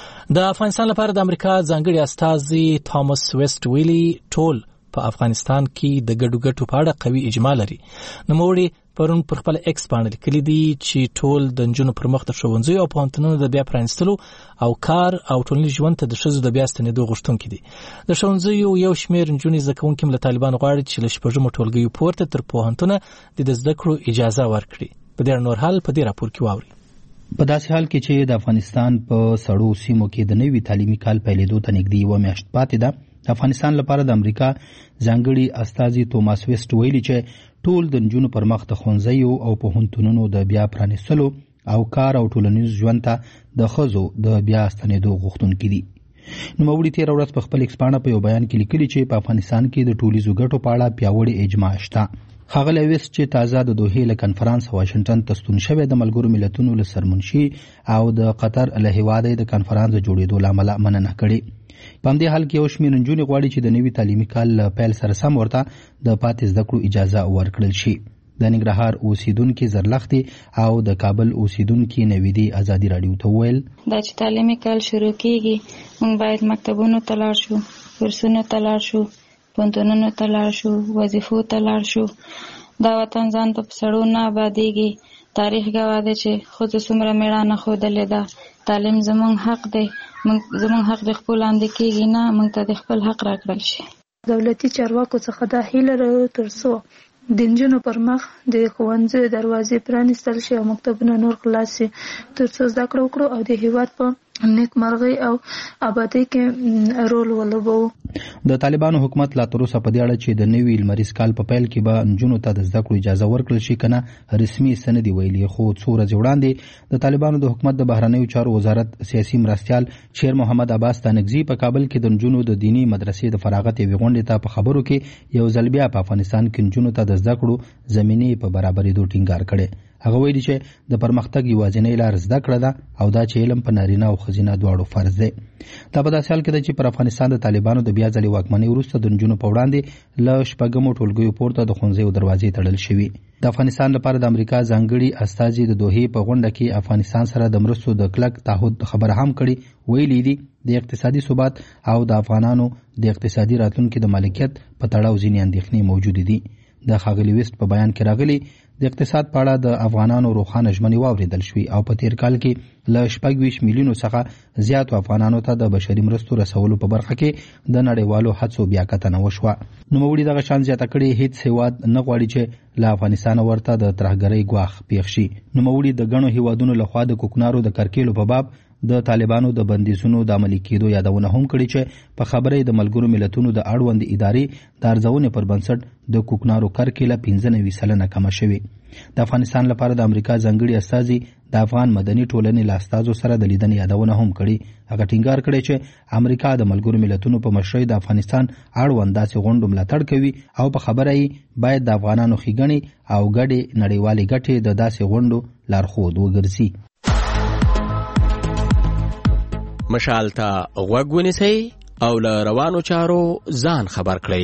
د افغانستان لپاره د امریکا ځانګړي استازي تامس ویسټ ویلي ټول په افغانستان کې د ګډو ګټو په اړه قوي اجماع لري. نوموړي پرون پر خپل ایکس باندې لیکلي دي چې ټول د نجونو پر مخ د ښوونځیو او پوهنتونونو د بیا پرانیستلو او کار او ټولنیز ژوند ته د ښځو د بیا ستنېدو غوښتونکي دي. د ښوونځیو یو شمېر نجونې زده کوونکي هم له طالبانو غواړي چې له شپږمو ټولګیو پورته تر پوهنتونه د زده کړو اجازه ورکړي. په دې نور حال په دې راپور کې واوري. په داسې حال کې چې د افغانستان په سړو سیمو کې د نوي تعلیمي کال پیلېدو ته نږدې یوه میاشت پاتې ده، د افغانستان لپاره د امریکا ځانګړي استازي توماس ویسټ ویلي چې ټول د نجونو پر مخ د ښوونځیو او پوهنتونونو د بیا پرانیستلو او کار او ټولنیز ژوند ته د ښځو د بیا ستنېدو غوښتونکي دي. نوموړي تېره ورځ په خپل ایکس پاڼه په یو بیان کې لیکلي چې په افغانستان کې د ټولیزو ګټو په اړه پیاوړې اجماع شته. ښاغلی ویسټ چې تازه د دوحې له کنفرانس واشنګټن ته ستون شوی د ملګرو ملتونو له سرمنشي او د قطر له هیواده د کنفرانس د جوړېدو له امله مننه کړې. په همدې حال کې یو شمېر نجونې غواړي چې د نوي تعلیمي کال له پیل سره سم ورته د پاتې زده کړو اجازه ورکړل شي. د ننګرهار اوسیدونکي زرلختې او د کابل اوسیدونکي نویدي ازادي راډیو ته وویل دا چې تعلیمي کال شروع کیږي موږ باید مکتبونو ته لاړ شو، کورسونو ته لاړ شو، پوهنتونونو ته لاړ شو، وظیفو ته لاړ شو. دا وطن ځان ته په سړو نه آبادېږي. تاریخ ګواه دی چې ښځو څومره مېړانه ښودلې ده. تعلیم زموږ حق دی، زموږ حق د خپل لاندې کېږي نه، موږ ته د خپل حق راکړل شي. دولتي چارواکو څخه دا هیله لرو تر څو د نجونو پر مخ د ښوونځیو دروازې پرانیستل شي او مکتبونه نور خلاص شي تر څو زده کړه وکړو او د هیواد په نیکمرغۍ او آبادۍ کې رول ولوبوو. د طالبانو حکومت لا تر اوسه په دې اړه چې د نوي لمریز کال په پیل کې به نجونو ته د زده کړو اجازه ورکړل شي که نه رسمي څه نه دي ویلي. خو څو ورځې وړاندې د طالبانو د حکومت د بهرنیو چارو وزارت سیاسي مرستیال شیر محمد عباس تانکزي په کابل کې د نجونو د دیني مدرسې د فراغت یوې غونډې ته په خبرو کې یو ځل بیا په افغانستان کې نجونو ته د زده کړو زمینې په برابرېدو ټینګار کړی. هغه ویلي چې د پرمختګ یوازینۍ لار زده کړه ده او دا چې علم په نارینه او ښځینه دواړو فرض دی. دا په داسې حال کې ده چې پر افغانستان د طالبانو د بیا ځلې واکمنۍ وروسته د نجونو په وړاندې له شپږمو ټولګیو پورته د ښوونځیو دروازې تړل شوي. د افغانستان لپاره د امریکا ځانګړي استازي د دوحې په غونډه کې افغانستان سره د مرستو د کلک تعهد خبره هم کړې. ویلي دي د اقتصادي ثبات او د افغانانو د اقتصادي راتلونکي د مالکیت په تړاو ځینې اندېښنې موجودې دي. د ښاغلي ویسټ په بیان کې راغلي د اقتصاد په اړه د افغانانو روښانه ژمنې واورېدل شوې او په تیر کال کې له شپږ ویشت میلیونو څخه زیاتو افغانانو ته د بشري مرستو رسولو په برخه کې د نړیوالو هڅو بیاکتنه وشوه. نوموړي دغه شان زیاته کړې هیڅ هیواد نه غواړي چې له افغانستانه ورته د ترهګرۍ ګواښ پیښ شي. نوموړي د ګڼو هیوادونو لخوا د کوکنارو د کرکیلو په باب د طالبانو د بندیزونو د عملي کېدو یادونه هم کړې چې په خبره د ملګرو ملتونو د اړوند ادارې د ارزونې پر بنسټ د کوکنارو کرکیله پنځه نوي سلنه کمه شوې. د افغانستان لپاره د امریکا ځانګړي استازي د افغان مدني ټولنې له استازو سره د لیدنې یادونه هم کړې. هغه ټینګار کړی چې امریکا د ملګرو ملتونو په مشرۍ د افغانستان اړوند داسې غونډو ملاتړ کوي او په خبره یې باید د افغانانو ښېګڼې او ګډې نړیوالې ګټې د داسې غونډو لارښود وګرځي. مشال ته غوږ ونیسئ او له روانو چارو ځان خبر کړئ.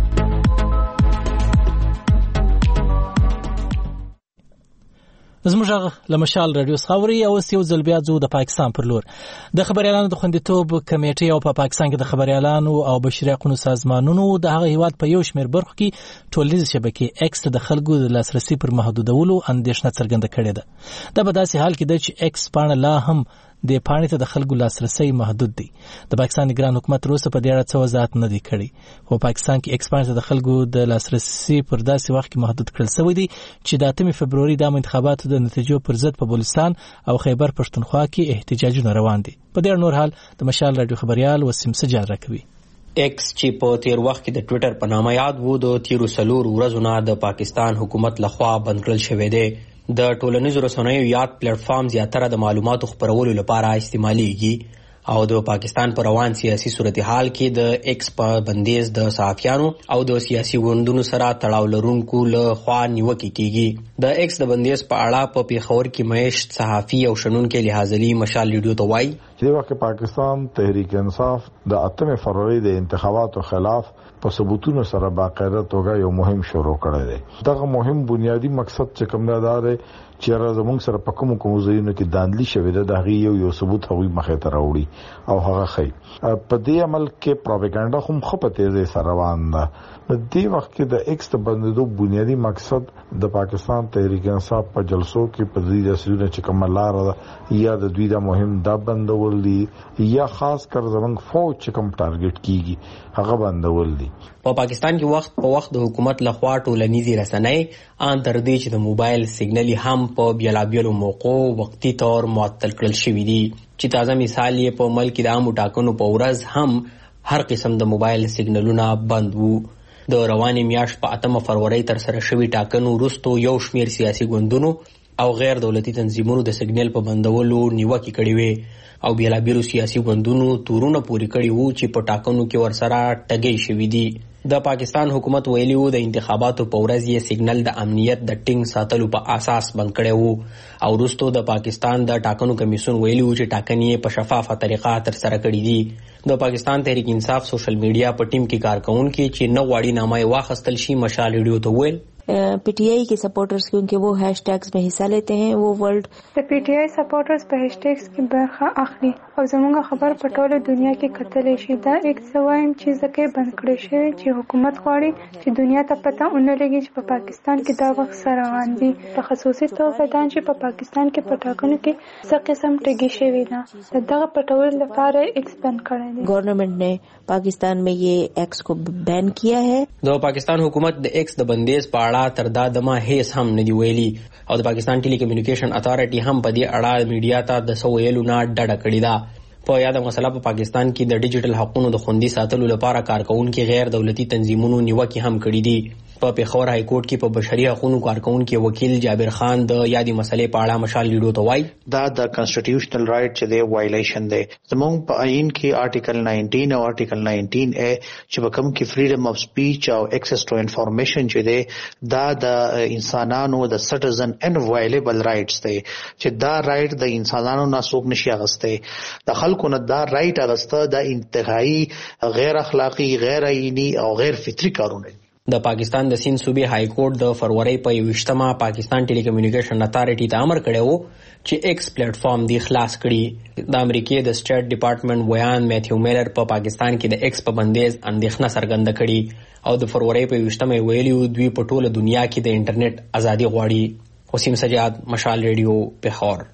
زموږ له مشال رادیو خاوري او یو ځل بیا ځو د پاکستان پر لور. د خبريالانو د خوندیتوب کمیټې او په پاکستان کې د خبريالانو او بشري حقوقو سازمانونو د هغه هیواد په یو شمېر برخو کې ټولنیز شبکې ایکس د خلکو د لاسرسي پر محدودولو اندېښنه څرګنده کړې ده. دا په داسې حال کې ده چې ایکس پاڼه لا هم د پاڼې ته د خلکو لاسرسي محدود دی. د پاکستان نگران حکومت روسه په دې اړه څه وضاحت نه دی کړی. خو پاکستان کې ایکس پاڼې ته د خلکو د لاسرسي پر داسې وخت کې محدود کړل شوی دی چې د اتم فبروري د انتخاباتو د نتیجو پر ضد په بلوچستان او خیبر پښتونخوا کې احتجاجونه روان دي. په دې نور حال د مشال رادیو خبريال وسیم سجاد راکوي. ایکس چې په تیر وخت کې د ټوئیټر په نامه یاد وو د تیرو سلور ورځو نه د پاکستان حکومت لخوا بند کړل شوی دی. د ټولنیزو رسنیو یاد پلیټ فارم زیاتره د معلوماتو خپرولو لپاره استعمالېږي او د پاکستان پر روان سیاسي صورتحال کې د ایکس په بندیز د صحافیانو او د سیاسي ګوندونو سره تړاو لرونکو له خوا نیوکې کیږي. د ایکس د بندیز په اړه په پیښور کې مهیش صحافي او شنونکي لحاظ علي مشال ریډیو ته وایي چې وخت پاکستان تحریک انصاف د اتم فروری د انتخاباتو خلاف په ثبوتونو سره باقاعده توګه یو مهم شروع کړی دی. دغه مهم بنیادی مقصد چې کوم دی چې راځمون سره په کوم کوم ځایونو کې داندلی شوی ده د هغه یو یو ثبوت هغوی مخې ته راوړي او هغه خي په دې عمل کې پروپاګاندا هم خپه تیزه سره روان ده. د دې وخت کې د ایکس د بندیدو بنیادی مقصد د پاکستان تحریک انصاف په جلسو کې په دې داسونه چې کوم لار یا د دوی د مهم د بندول دي یا خاص کر زمنګ فوج چې کوم ټارګټ کیږي هغه بندول دي. په پاکستان کې وخت په وخت د حکومت لخوا ټولنیزې رسنۍ ان تر دې چې د موبایل سیګنل هم په بیلابیلو موقعو وقتی طور معطل کړل شوی دي. چې تازه مثال یې په ملک د عامو ټاکنو په ورځ هم هر قسم د موبایل سیګنلونه بند وو. د روانې میاشت په اتمه فروری تر سره شوي ټاکنو وروسته یو شمیر سیاسي ګوندونو او غیر دولتي تنظیمونو د سیګنل په بندولو نیوکې کړې وې او بیلابیلو سیاسي ګوندونو تورونه پوري کړي وو چې په ټاکنو کې ورسره ټګۍ شوي دي. د پاکستان حکومت ویلي وو د انتخاباتو په ورځ یې سیګنل د امنیت د ټینګ ساتلو په اساس بند کړی وو او وروسته د پاکستان د ټاکنو کمیسیون ویلي وو چې ټاکنې په شفافه طریقه تر سره کړي دي. د پاکستان تحریک انصاف سوشل میډیا په ټیم کې کارکونکي چې نه غواړي نامه واخیستل شي مشال ریډیو ته ویل پی ٹی آئی کے سپورٹرز کیونکہ وہ ہیش ٹیگز میں حصہ لیتے ہیں وہ ورلڈ د پی ټي آی سپورټرز په هیش ټیگز کې برخه اخلي او زموږ خبر په ټوله دنیا کې کتل شي. دا یک سوایم چې ځکه بند کړی شوی چې حکومت غواړي چې دنیا ته پته ونه لګي چې په پاکستان کې دا وخت سره روان دي. تخصصي توګه دا چې په پاکستان کې په ټاکنو کې څه قسم ټګي شوی ده دغه پټول لپاره ایکس بند کړی دی. گورنمنٹ نے پاکستان میں یہ ایکس کو بین کیا ہے. د پاکستان حکومت د ایکس د بندیز په اړه تر دا دمه هیڅ هم نه دی ویلي او د پاکستان ټیلی کمیونیکیشن اتھارټي هم په دې اړه میډیا ته د سو ویلو نه ډډه کړې ده. په یاده مسله په پاکستان کې د ډیجیټل حقوقو د خوندي ساتلو لپاره کارکونکو غیر دولتي تنظیمونو نیوکې هم کړې دي. په پیښور های کورټ کې په بشري حقوقو کارکونکو وکیل جابر خان د یادې مسلې په اړه مشال لیډو ته وایي دا د کانسټیټیوشنل رائټ چې دی وایلیشن دی. زموږ په آئین کې آرټیکل نائنټین او آرټیکل نائنټین اے چې په کوم کې فریډم اف سپیچ او ایکسس ټو انفارمیشن چې دی دا د انسانانو د سټیزن انوایلیبل رائټس دی چې دا رائټ د انسانانو نه څوک نشي اغسته. د خلکو نه دا رائټ اغسته د انتهایی غیر اخلاقی غیر آئینی او غیر فطری کارونه دي. د پاکستان د سیند صوبې های کورټ د فروری په یوویشتمه پاکستان ټیلی کمیونیکیشن اتھارټي ته امر کړی وو چې ایکس پلیټ فارم دی خلاص کړي. د امریکای د سټیټ ډپارټمنټ ویان میتھیو میلر په پا پاکستان کې د ایکس په بندیز اندېښنه څرګنده کړي او د فروری په یوویشتمه ویلي دوی په ټوله دنیا کې د انټرنیټ ازادي غواړي. وسیم سجاد مشال ریډیو پیښور.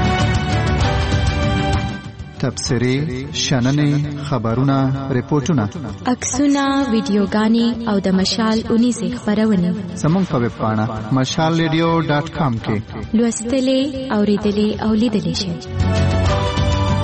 تبصرې شننې خبرونه ریپورتونه عکسونه ویډیوګانې او د مشال اونې سه خبرونه زموږ په ویب پاڼه مشال ریډیو ډاټ کام کې لوستلې اوریدلې او لیدلې شئ.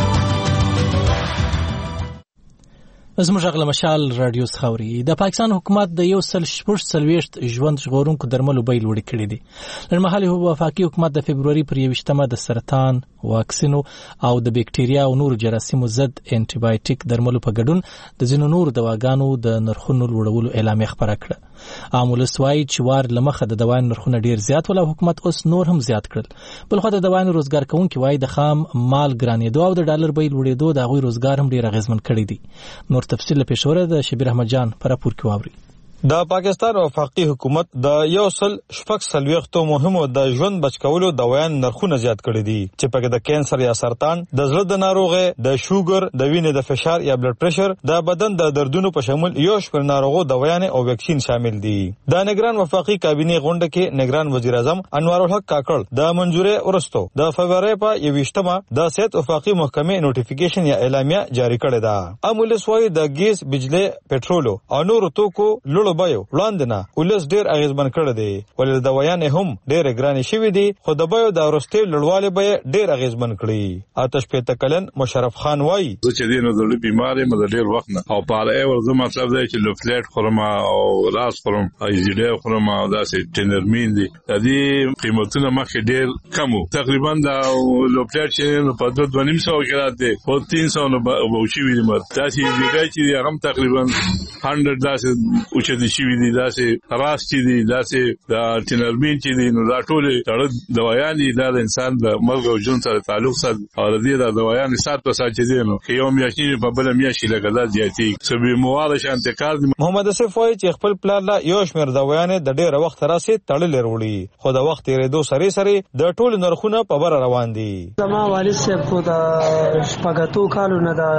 زموږ غل مشال رادیو خاوري د پاکستان حکومت د یو سل شپږ سلويشت ژوند ژغورونکو درملو بیل وړي کړی دي. لړمحلي وفاقي حکومت د فبرवरी پر یوشتمه د سرطان واکسینو او د بکټریا او نور جراثیمو ضد انټي بایوټیک درملو په ګډون د ځینو نور دواګانو د نرخونو لوړولو اعلان خبره کړه. عامل سوای چې وار لمخه د دوايانو نرخونه ډیر زیات ول، حکومت اوس نور هم زیات کړل. بل خو د دوايانو روزګار کوونکي وای د خام مال ګرانېدو او د ډالر بیل وړېدو د غوي روزګار هم ډیر اغیزمن کړی دي. نور تفصیل له پېښوره د شبیر احمد جان پر راپور کې واوري. د پاکستان وفاقي حکومت د یو سل شپږ سلويختو مهمو د ژوند بچکولو دوايان نرخونه زیات کړي دي چې پکې د کینسر یا سرطان، د زړه د ناروغۍ، د شوګر، د وینې د فشار یا بلډ پريشر، د بدن د دردونو په شمول یو شمېر ناروغو دوايان او ویکسین شامل دي. د نگران وفاقي کابینه غونډه کې نگران وزیر اعظم انوار الحق کاکړ د منځوري ورستو د فبرवरी په یوشتمه د صحت وفاقي محکمې نوټیفیکیشن یا اعلامیه جاری کړې ده. امول سوای د ګیس، بجلی، پټرول او نور توکو لوړ بیو وړاندې نه ولس ډیر اغیزمن کړی دی، ولې د دوايانې هم ډیر ګرانې شوي دي، خو د بیو د ورستي لوړوالی به ډیر اغیزمن کړي. آتش پته کلن مشرف خان وایي زه چې دینو د لوی بیماری مده ډیر وخت نه او په اړه ورته مطلب دی چې لوفلیټ خورم او راس خورم ایزیډي خورم او داسې ټینرمین دي، د دې قیمتونه مخکې ډیر کم وو. تقریبا د لوفلیټ چې په دوه دوه نیم سو کې راځي په تین سو نو بوشي وي مر تاسو دیګای چې هغه تقریبا صد داسې اوچې دي شي دي، داسې راس چې دي، داسې د ټینرمین چې دي، نو دا ټول تړ دوايان دي د انسان د مرګ او ژوند سره تعلق ساتي او د دې د دوايان سات په سات چې دي نو یو میاشتې په بل میاشتې لګدا زیاتی سبي مواد شانته کار دي. محمد اسف وایي چې خپل پلان لا یو شمېر دوايان د ډېر وخت راسي تړل وروړي، خو د وخت یې دوه سری سری د ټول نرخونه په بر روان دي. زما والد صاحب کو د شپږاتو کالو نه د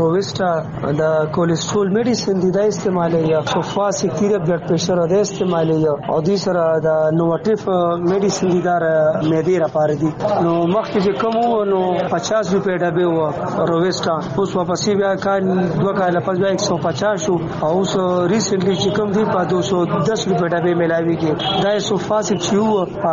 رويسټا د کولیسټرول میډیسن دي د استعمال یا صفا سکتیره بلډ پريشر د استعمال یا او د سره د نوټیف میډیسن دي دار مېدی را پاره دي. نو مخکې چې کوم نو پچاس روپے ډبه و رويسټا، اوس واپسې بیا کال دوه کال پس بیا یک سو پچاس او اوس ریسنټلی چې کوم دی په دوه سو دس روپے ډبه ملاوي کې دا صفا چې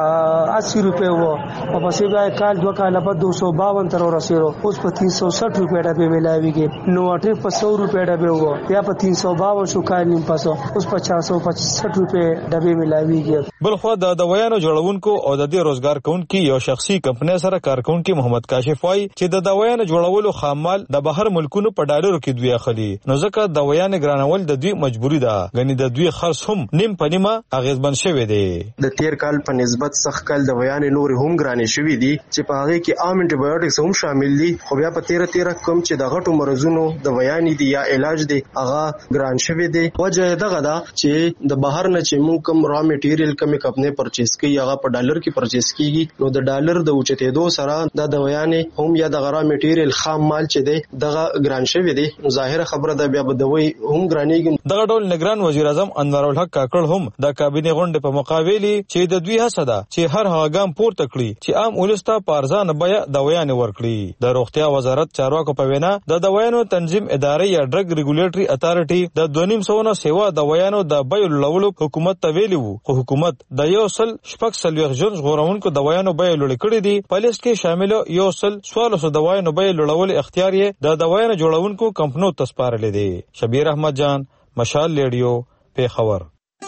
و اسی روپے و واپسې بیا کال دوه کال په دوه سو باون تر ورسېرو، اوس په تین سو سठ روپے ډبه ملاوي کې. نوټیف په سو روپے ډبه و بیا په تین سو باون شو کال نیم پسو اوس په چار سو پچاس روپے ډبه ملاويږي. بل خو د دوايانو جوړونکو او د دې روزګار کوونکو یو شخصي کمپنۍ سره کارکونکو محمد کاشف وایي چې د دوايانو جوړولو خامال د بهر ملکونو په ډالرو کې دوی اخلي، نو ځکه دوايانو ګرانول د دوی مجبوری ده، غني د دوی خرڅ هم نیم په نیمه اغیزمن شوی دی. د تیر کال په نسبت سخت کال دوايانو نور هم ګرانې شوی دي چې په هغه کې عام انټي بایوټکس هم شامل دي، خو بیا په تیر تیر کم چې د غټو مرزونو دوايانې دي یا علاج دي هغه ګران شوی دی. وجه دغه ده چې د بهر نه چې موږ کوم را میټیریل کمی کپنې پرچیز کوي هغه په ډالر کې پرچیز کیږي، نو د ډالر د اوچتېدو سره د دوايانې هم یا د غرا میټیریل خام مال چې دی دغه ګران شوی دی. ظاهر خبره ده بیا به دوی هم ګرانېږي. دغه ډول نگران وزیر اعظم انوار الحق کاکړ هم د کابینه غونډې په مقابله چې د دوی هڅه ده چې هر هغه ګام پورته کړي چې عام ولسته په ارزانه بیه دوايانې ورکړي. د روغتیا وزارت چارواکو په وینا د دوايانو تنظیم ادارې یا ډرګ ریګولیټري اتارټي د دوه نیم سوه سیوا دوايانو د بیو لوړولو حکومت ته ویلي وو، خو حکومت د یو سل شپږ سلويخ ژوند ژغورونکو دوايانو بیه لوړ کړې دي. په لیست کې شامل یو سل څوارلس دوايانو بیه لوړول اختیار یې د دوايانو جوړونکو کمپنیو ته سپارلې دي. شبیر احمد جان، مشال ریډیو، پیښور.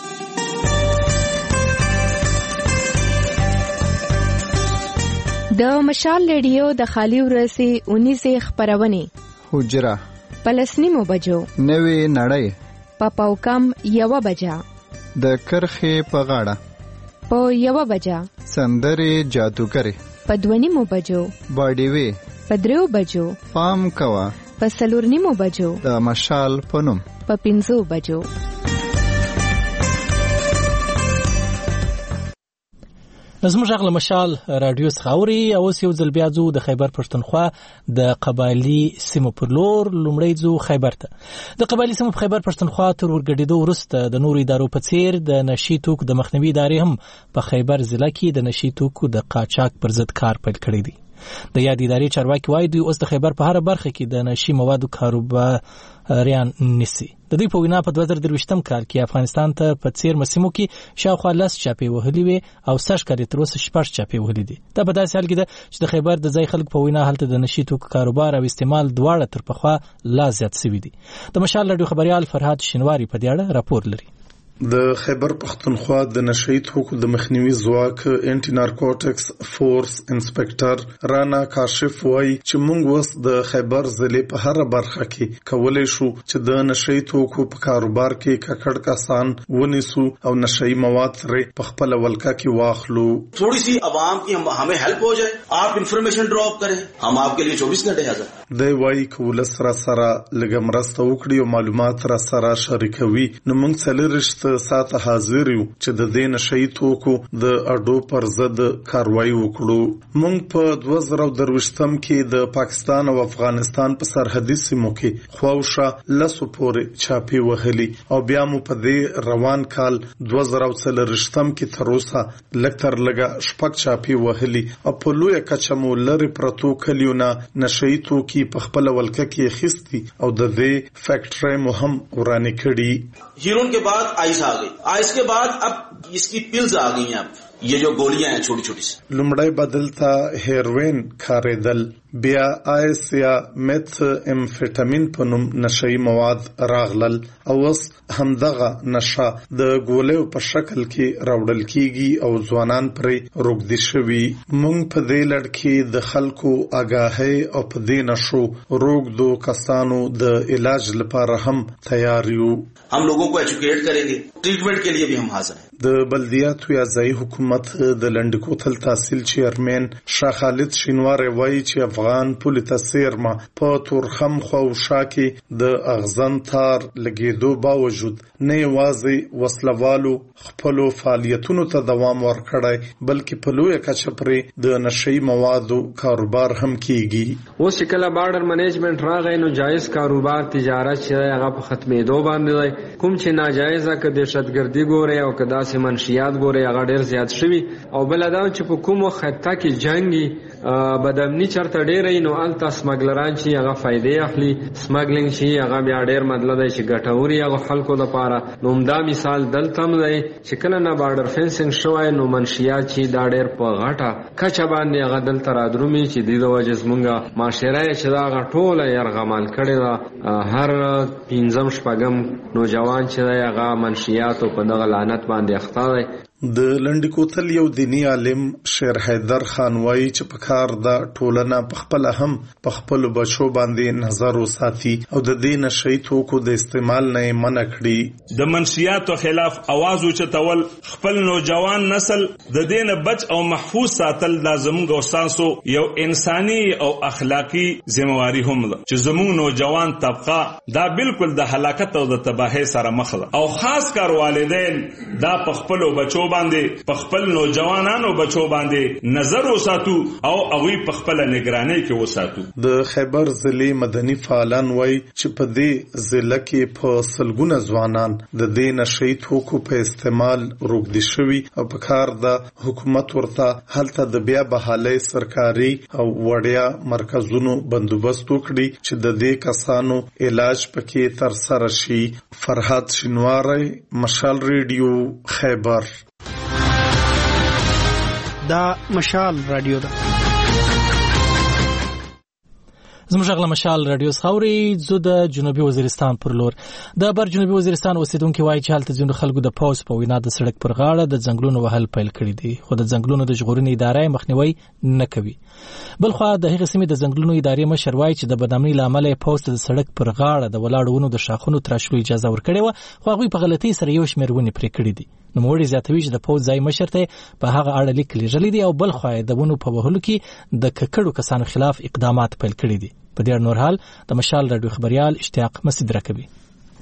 د مشال ریډیو د خالی ورسي اونیزه خبرونه حجره پلسنیمو بجو نوې نړۍ پاپاو کم یو بجا د کرخه په غاړه په یو بجا سندري جادوګری په دونیمو بجو باډي وی په دریو بجو پام کوا په سلورنیمو بجو د مشال پونم په پینځو بجو. زموږ غل مشال رادیو خاوري او یو ځل بیا زو د خیبر پښتونخوا د قبایلی سیمو پر لور لومړی زو خیبر ته. د قبایلی سیمو په خیبر پښتونخوا تر ورګډېدو وروسته د نورو ادارو په څیر د نشي توکو د مخنیوي ادارې هم په خیبر ضلع کې د نشي توکو د قاچاق پر ضد کار پیل کړی دی. د یاد ادارې چارواکي وایي دوی اوس د خیبر په هر برخه کې د نشي موادو کاروباریان نیسي. د دوی په وینا په دوه زره درویشتم کال کې افغانستان ته په څیر مسیمو کې شاوخوا لس چاپې وهلې وې او سږ کال تر اوسه شپږ چاپې وهلې دي. دا په داسې حال کې ده چې د خیبر د ځای خلک په وینا هلته د نشي توکو کاروبار او استعمال دواړه تر پخوا لا زیات شوي دي. د مشال راډیو خبريال فرهاد شینواری په دې اړه راپور لري. د خیبر پختونخوا د نشئی توکو د مخنیوي ځواک انټي نارکوټکس فورس انسپکټر رانا کاشف وایي چې موږ اوس د خیبر ضلع په هر برخه کې کولای شو چې د نشئی توکو په کاروبار کې ککړ کسان ونیسو او نشئی مواد سره په خپل ولکه کې واخلو. थोड़ी सी عوام की हम हमें हेल्प हो जाए, आप इंफॉर्मेशन ड्रॉप करें, हम आपके लिए चौबीस घंटे हाजिर. د وایي کول سره سره لګم راسته وکړي او معلومات را سره شریکوي. نو موږ څلورشت ساته حاضر یو چې د دې نشئی توکو د اډو پر ضد کاروایی وکړو. موږ په دوه زره درویشتم کې د پاکستان او افغانستان په سرحدي سیمو کې خواوشه لسو پورې چاپی وهلي او بیا مو په دې روان کال دوه زره څلورویشتم کې تر اوسه لږ تر لږه شپږ چاپی وهلي او په لویه کچه مو لرې پرتو کلیونه نشئی توکي په خپل ولکه کې اخیستي او د دې فیکټرۍ مو هم ورانې کړي. हीरोइन के बाद आइस आ गई, आइस के बाद अब इसकी पिल्स आ गई हैं. अब ये जो गोलियां हैं छोटी छोटी सी, لومړی بدلتا هیروین کاریدل, بیا آیس یا میث امفیټامین په نوم نشئی مواد راغلل او اوس همدغه نشه د ګولیو په شکل کې راوړل کیږي او ځوانان پرې روږدي شوي. موږ په دې لړ کې د خلکو آگاهۍ او په دې نشو روږدو کسانو د علاج لپاره هم تیار یو. हम लोगों को एजुकेट करेंगे, ट्रीटमेंट के लिए भी हम हाजिर हैं. د بلدیاتو یا ځایي حکومت د لنډکوتل تحصیل چیرمن شاه خالد شینواری وایي چې افغان پولیس سیرما په تورخم خواوشا کې د اغزن تار لګیدو باوجود نه یوازې وسلوالو خپلو فعالیتونو ته دوام ورکړی بلکې په لویه کچه پرې د نشئی موادو کاروبار هم کیږي. اوس چې کله بارډر منیجمنت راغی نو جایز کاروبار تجارت چې هغه په ختمېدو باندې دی. کوم چې ناجایزه که دهشتګردي ګوري او که داسې منشیات ګوري هغه ډېر زیات شوي او بله دا چې په کومو خطه کې جنګي بدامني چرته ډېره نو هلته سمګلران چې هغه فایدې اخلي, سمګلینګ چې هغه بیا ډېر مطلب دی چې ګټور هغه خلکو دپاره. نو همدا مثال دلته هم دی چې کله نه بارډر فینسینګ شوی نو منشیات چې دا ډېر په غټه کچه باندې هغه دلته رادرومي چې دې د وجې زمونږ معاشره یې چې دا هغه ټوله یرغمال کړې ده. هر پنځم شپږم نوجوان چې دی هغه منشیاتو په دغه لعنت باندې اخته دی. د لنډکوتل یو دینی عالم شیر حیدر خان وایي چې په کار د ټولنه په خپل هم په خپل بچو باندې نظر وساتي او د دې نشئی توکو د استعمال نه منع کړي. د منشیاتو خلاف आवाज اوچتول, خپل نوجوان نسل د دین بچ او محفوظ ساتل د زموږ اوسانسو یو انساني او اخلاقی ذمہواری هم ده چې زموږ نوجوان طبقه دا بالکل د هلاکت او د تباہی سره مخ ده او خاص کار والدین دا په خپل بچو باندې په خپل نوجوانانو بچو باندې نظر وساتو او هغوی په خپل نگرانی کې وساتو. د خیبر ضلع مدني فعالان وایي چې په دې ضلع کې په سلګونه ځوانان د دې نشئی توکو په استعمال روږدي شوي او په کار د حکومت ورته هلته د بیا بحالۍ سرکاري او وړیا مرکزونو بندوبست وکړي چې د دې کسانو علاج پکې ترسره شي. فرهاد شینواری, مشال ریډیو, خیبر. دا مشال رادیو ده. زموږ غلا مشال رادیو خاوري زو د جنوبي وزیرستان پر لور. د بر جنوبي وزیرستان اوسیدونکو وایي چې حالت ځینو خلکو د پاوس په وینا د سړک پر غاړه د ځنګلونو وهل پیل کړی دي خو د ځنګلونو د ژغورنې ادارې مخنیوي نه کوي. بلخو د هغې سیمې د ځنګلونو ادارې مشر وایي چې د بدامنۍ له امله پاوس د سړک پر غاړه د ولاړو ونو د شاخونو تراشلو اجازه ورکړې وه خو هغوی په غلطۍ سره یو شمېر ونې پرې کړي دي. نوموړي زیاتوي چې د پوځ ځای مشر ته په هغه اړه لیک لیږلی دی او بل خوا د ونو په وهلو کې د ککړو کسانو خلاف اقدامات پیل کړي دي. په دې نور حال د مشال راډیو خبريال اشتیاق مسعود راکوي.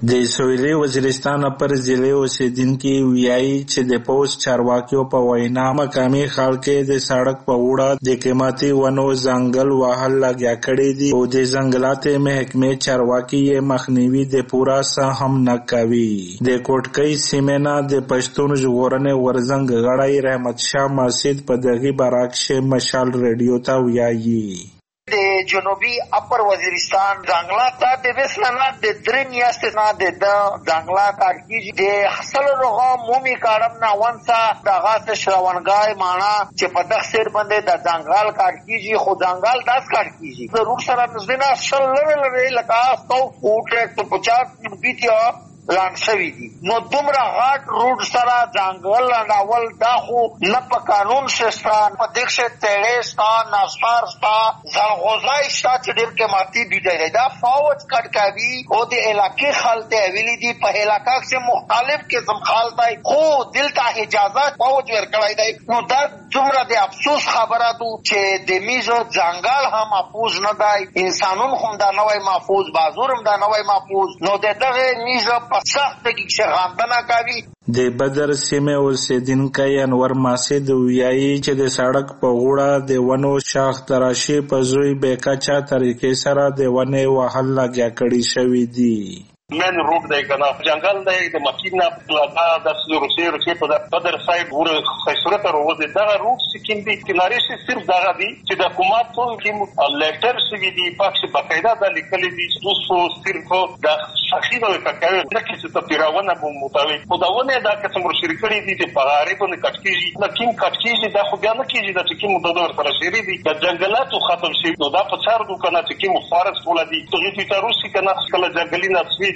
د سویلي وزیرستان پر ضلع اوسیدونکي ویایي چې د پوز چارواکیو په وینا مقامي ښار کې د سړک په وړه د قیمتي ونو ځنګل وهل لګیا کړي دي او د ځنګلاتو محکمې چارواکي یې مخنیوي د پورا څه هم نه کوي. د کوټکۍ سیمې نه د پښتون ژغورنې ورزنګ غړی رحمت شاه مسجد په دغه برعکس مشال ریډیو ته ویایي د جنوبي اپر وزیرستان ځنګلا ته د وسلنا د درې میاشتې نه د ځنګلا کار کیږي د حاصل روغه مومي کارم نه ونسا د غاس شراونګای معنا چې په دغه سر باندې د ځنګال کار کیږي خو ځنګال داس کار کیږي د روډ سره نزدنه شل لري لکه سو فوټ ته پچاس فیټیا لاند شوی دي نو دومره غاټ روډ سره ځنګل لاندول دا خو نه په قانون شستان په دښه تېړستا ناسپارستا زلغوزای شتا چې ډېر قیمتي دي دی دا فوج کټکاوي او د علاقې خلک ویلي دي په علاقه کې مختلف قسم خلک دی خو دلته اجازه فوج ورکړی دی نو دا دومره د افسوس خبره ده چې د میزو ځنګل هم محفوظ نه دی انسانون هم دا نه وای محفوظ بازور هم دا نه وای محفوظ نو دغه میزو سخت کې شغاندنه کوي. د بدر سیمه اوسیدونکی انور مسجد ویایي چې د سړک په غوړه د ونو شاخ تراشي په زوی بیکاچا طریقې سره د ونې وهل لګیا کړي شوي دي. مین روډ دی کنه جنگل دی د مکینا پلاټا د روسي روسي په بدر سایډ ور خیسرت روزه دا روډ سکیم دی کناري سي صرف دا دی چې د حکومت ټول کې لیټر سوي دی پاکه بقاعده د لیکل دي دوسو صرف د شخصي د کاکاوي نه کې څه پیراونه په مطابق خداونه دا قسم ور شریکړي دي چې پغاري په کټکیږي لکه کټکیږي دا خو بیا نه کیږي د چې کوم د دور سره شری دي د جنگلاتو ختم شي نو دا په څار دو کنه چې کوم فارست ولدي ته چې روسي کنه خپل جنگلي نه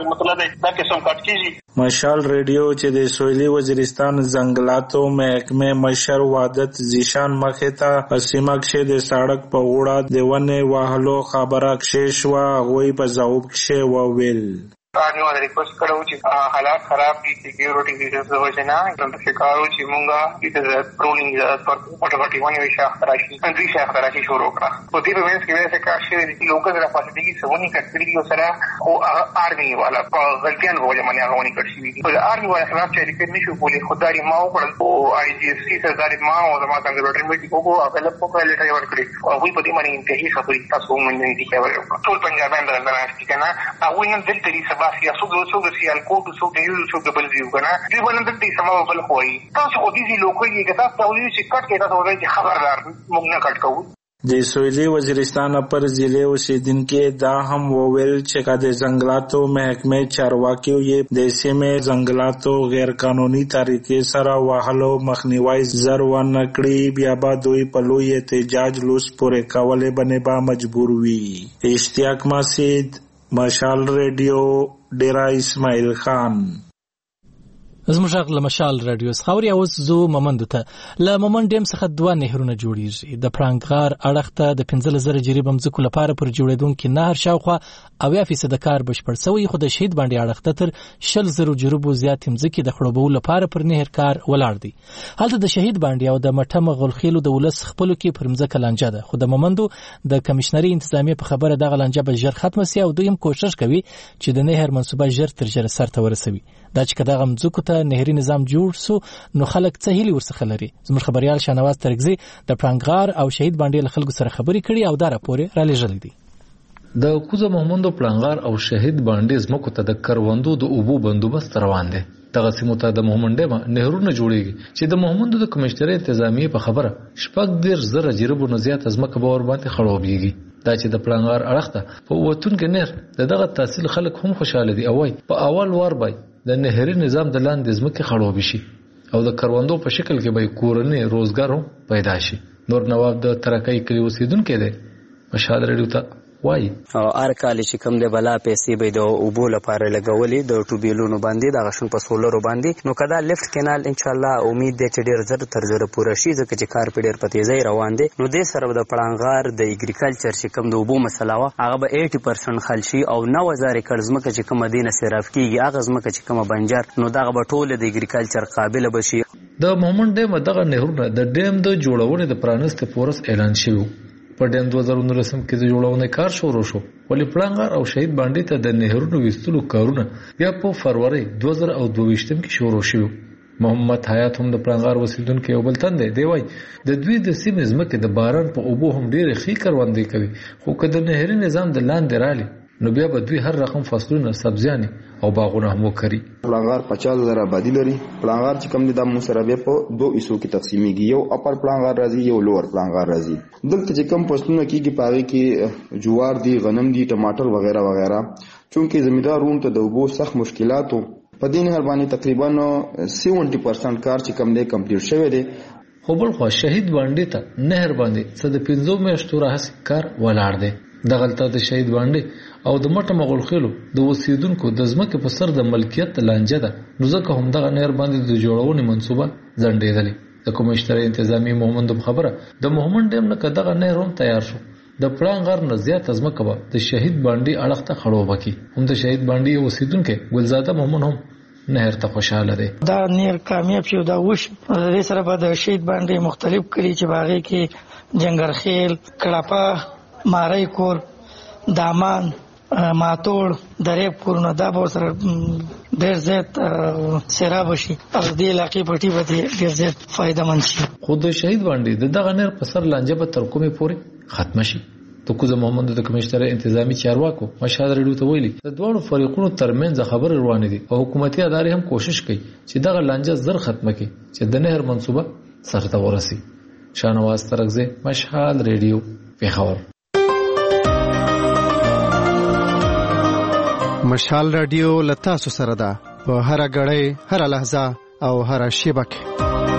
مشال ریډیو چې د سویلي وزیرستان ځنګلاتو محکمې مشر وادت زیشان مخې ته په سیمه کې د سړک په غوړه د ونې وهلو خبره کښې شوه هغوی په ځواب کښې وویل آدمی والا ریکوست کرو چې حالات خراب دي سکیورټي ریزنز د وجه نه دلته فکر وکړو چې مونږه د پرولینګ اجازه ورکړو موټر غټي ونې وي شاخ تراشي دوی شاخ تراشي شروع کړه په دې په منځ کې وایي چې کار شوی دي لوکل را پاتې دي سونی کټکړي دي سره او آرمي والا په غلطیان په وجه باندې هغه ونې کټ شوي دي په آرمي والا خلاف چې ریکټ نشو کولی خدای ما وکړل او آی جی اس سی سردار ما او زما څنګه ډاکټر میټ کو هغه له په لیټر ورکړي او وی په دې باندې انتهایی خبرې تاسو مونږ نه دي کېږي ټول پنجابیان درنه کنه هغه نن دلته دي سبا سیاسو د سیال کوټ څو د یو څو د بل دیو کنه دی باندې د سمو بل خوای تاسو خو دې لوکل یې کته تاسو چې کټ کې تاسو ورته خبردار موږ نه کټ کوو. د سویلي وزیرستان پر ضلع اوسیدونکي دا هم وویل چې کا د ځنګلاتو محکمې چارواکیو یې د سیمې ځنګلاتو غیر قانوني طریقې سره وهلو مخنیوي زر ونه کړي بیا به دوی په لوی احتجاج لوس پورې کولې باندې به مجبور وي. اشتیاق مسجد مشال ریډیو ډیرا اسماعیل خان. زموږ غږ له مشال رادیو څخه اوري اوس زو ممند ته له ممند ډیم څخه دوه نهرونه جوړیږي د پړانګغار اړخ ته د پنځه زره جریب مځکو لپاره پر جوړیدونکو نهر شاوخوا اویا فیصد کار بشپړ شوی خو د شهید باندې اړخ ته تر شل زره جریبو زیات مځکې د خړوبولو لپاره پر نهر کار ولاړ دی. هلته د شهید باندې او د مټه مغلخیلو د ولس خپلو کې پر مځکه لانجه ده خو د ممندو د کمشنري انتظامیه په خبره دغه لانجه به ژر ختمه سي او دوی هم کوشش کوي چې د نهر منصوبه ژر تر ژره سرته ورسوي. دا چې دغه مځکو ته نهري نظام جوړ سو نو خلک څه هیلي ورڅخه لري. زموږ خبريال شانواز ترګزي د پړانګغار او شهید باندې له خلکو سره خبري کړي او دا راپور را لېږلی دی. د کوزه محمود پړانګغار او شهید باندې زمکو ته د کروندو د اوبو بندوبست روان دي. دغه سیمو ته د محمد ډیمه نهرونه جوړیږي چې د محمد د کمشنري انتظامیه په خبره شپږ ډیر زره جریبو نه زیات ازمکه باور باندې خړوبېږي. دا چې د پړانګغار اړخ ته په وتون کې نهر دغه تحصیل خلک هم خوشاله دي او وای په اول وار بای د نهري نظام د لاندې ځمکې خړوبې شي او د کروندو په شکل کې به کورنۍ روزګار هم پیدا شي. نور نواب د ترکای کلی اوسیدونکو دی مشال ریډیو ته وای او ار کال چې کوم د بلا پیسې به د اوبو لپاره لګولې د ټوبیلونو باندې د غشن په سولرو باندې نو کدا لیفت کینال ان شاء الله امید ده چې ډیر زر تر زر پوره شي ځکه چې کار په ډیر په تیزی روان دي. نو د سره د پړانګغار د اګریکلچر چې کوم د اوبو مسله وا هغه به اسی پرسنټ خل شي او نو هزار ایکړ ځمکه چې کوم مدینه صرف کیږي هغه ځمکه چې کوم بنجر نو دغه به ټول د اګریکلچر قابل بشي. د محمد ډیم دغه نهرونه د ډیم د جوړونې د پرانست پورس اعلان شوی په ډین دوه زره نولسم کې د جوړونې کار شروع شو، ولې پړانګار او شهید باندې ته د نهرونو ویستلو کارونه بیا په فروری دوه زره دوه ویشتم کې شروع شو. محمد حیات هم د پړانګار اوسیدونکو یو بل تن دی. دی وایي د دوی د سیمې ځمکې د باران په اوبو هم ډېرې ښې کروندې کوي، خو که د نهري نظام د لاندې رالي نو بیا به دوی هر رقم فصلونه، سبزیانې او باغونه هم وکري. پړانګار پچاس زره آبادي لري. پړانګار چې کوم دي د مسربه په دوه حصو کې تقسیمیږي، یو اپر پړانګار راځي، یو لوور پړانګار راځي. دلته چې کوم فصلونه کېږي پاره کې جوار دي، غنم دي، ټماټر وغیرہ وغیرہ. چونکه زمیندارونو ته د اوبو سخت مشکلاتو په دې نهر باندې تقریبا سیونټي پرسنټ کار چې کوم دی کمپلیټ شوی دی. خو بل خو شهید باندې ته نهر باندې څه د پنځو میاشتو راهیسې کار ولاړ دی. دغلته د شهید باندې او د مټه مغولخېلو د اوسیدونکو د ځمکې په سر د ملکیت لانجه ده، نو ځکه همدغه نهر باندې د جوړونې منصوبه ځنډېدلې. د کمیشنرۍ انتظامی مومند خبره د مومند ډیم نه دغه نهر هم تیار شو، د پړانګار نه زیات ځمکه به د شهید باندې اړخ ته خړوبه کی. هم د شهید باندې اوسیدونکو ګلزاده مومن هم نهر ته خوشاله دی. دا نهر کامیاب شو، دا وش د سره په د شهید باندې مختلف کلی چې باغې کې جنگرخیل، کړاپا، مارای کور، دامان، ماتوړ، دریب کورونه دا به سره ډېر زیات سیراب شي او د علاقې پټي به ډېر زیات فائدہ مند شي. خو د شهید باندې د دغه نهر په سر لانجه به تر کومې پورې ختم شي. د کوزه محمد د کمیشنر انتظامی چارواکو مشهد ریډیو ته ویلي د دوه فریقونو ترمنځ خبرې روانې دي او حکومتي ادارې هم کوشش کوي چې دغه لانجه زر ختمه کړي چې د نهر منصوبه سرته ورسي. شانواز ترغزه، مشهد ریډیو، پیښور. مشال رادیو لتا سره ده په هر غړې، هر لحظه او هر شیبه کې.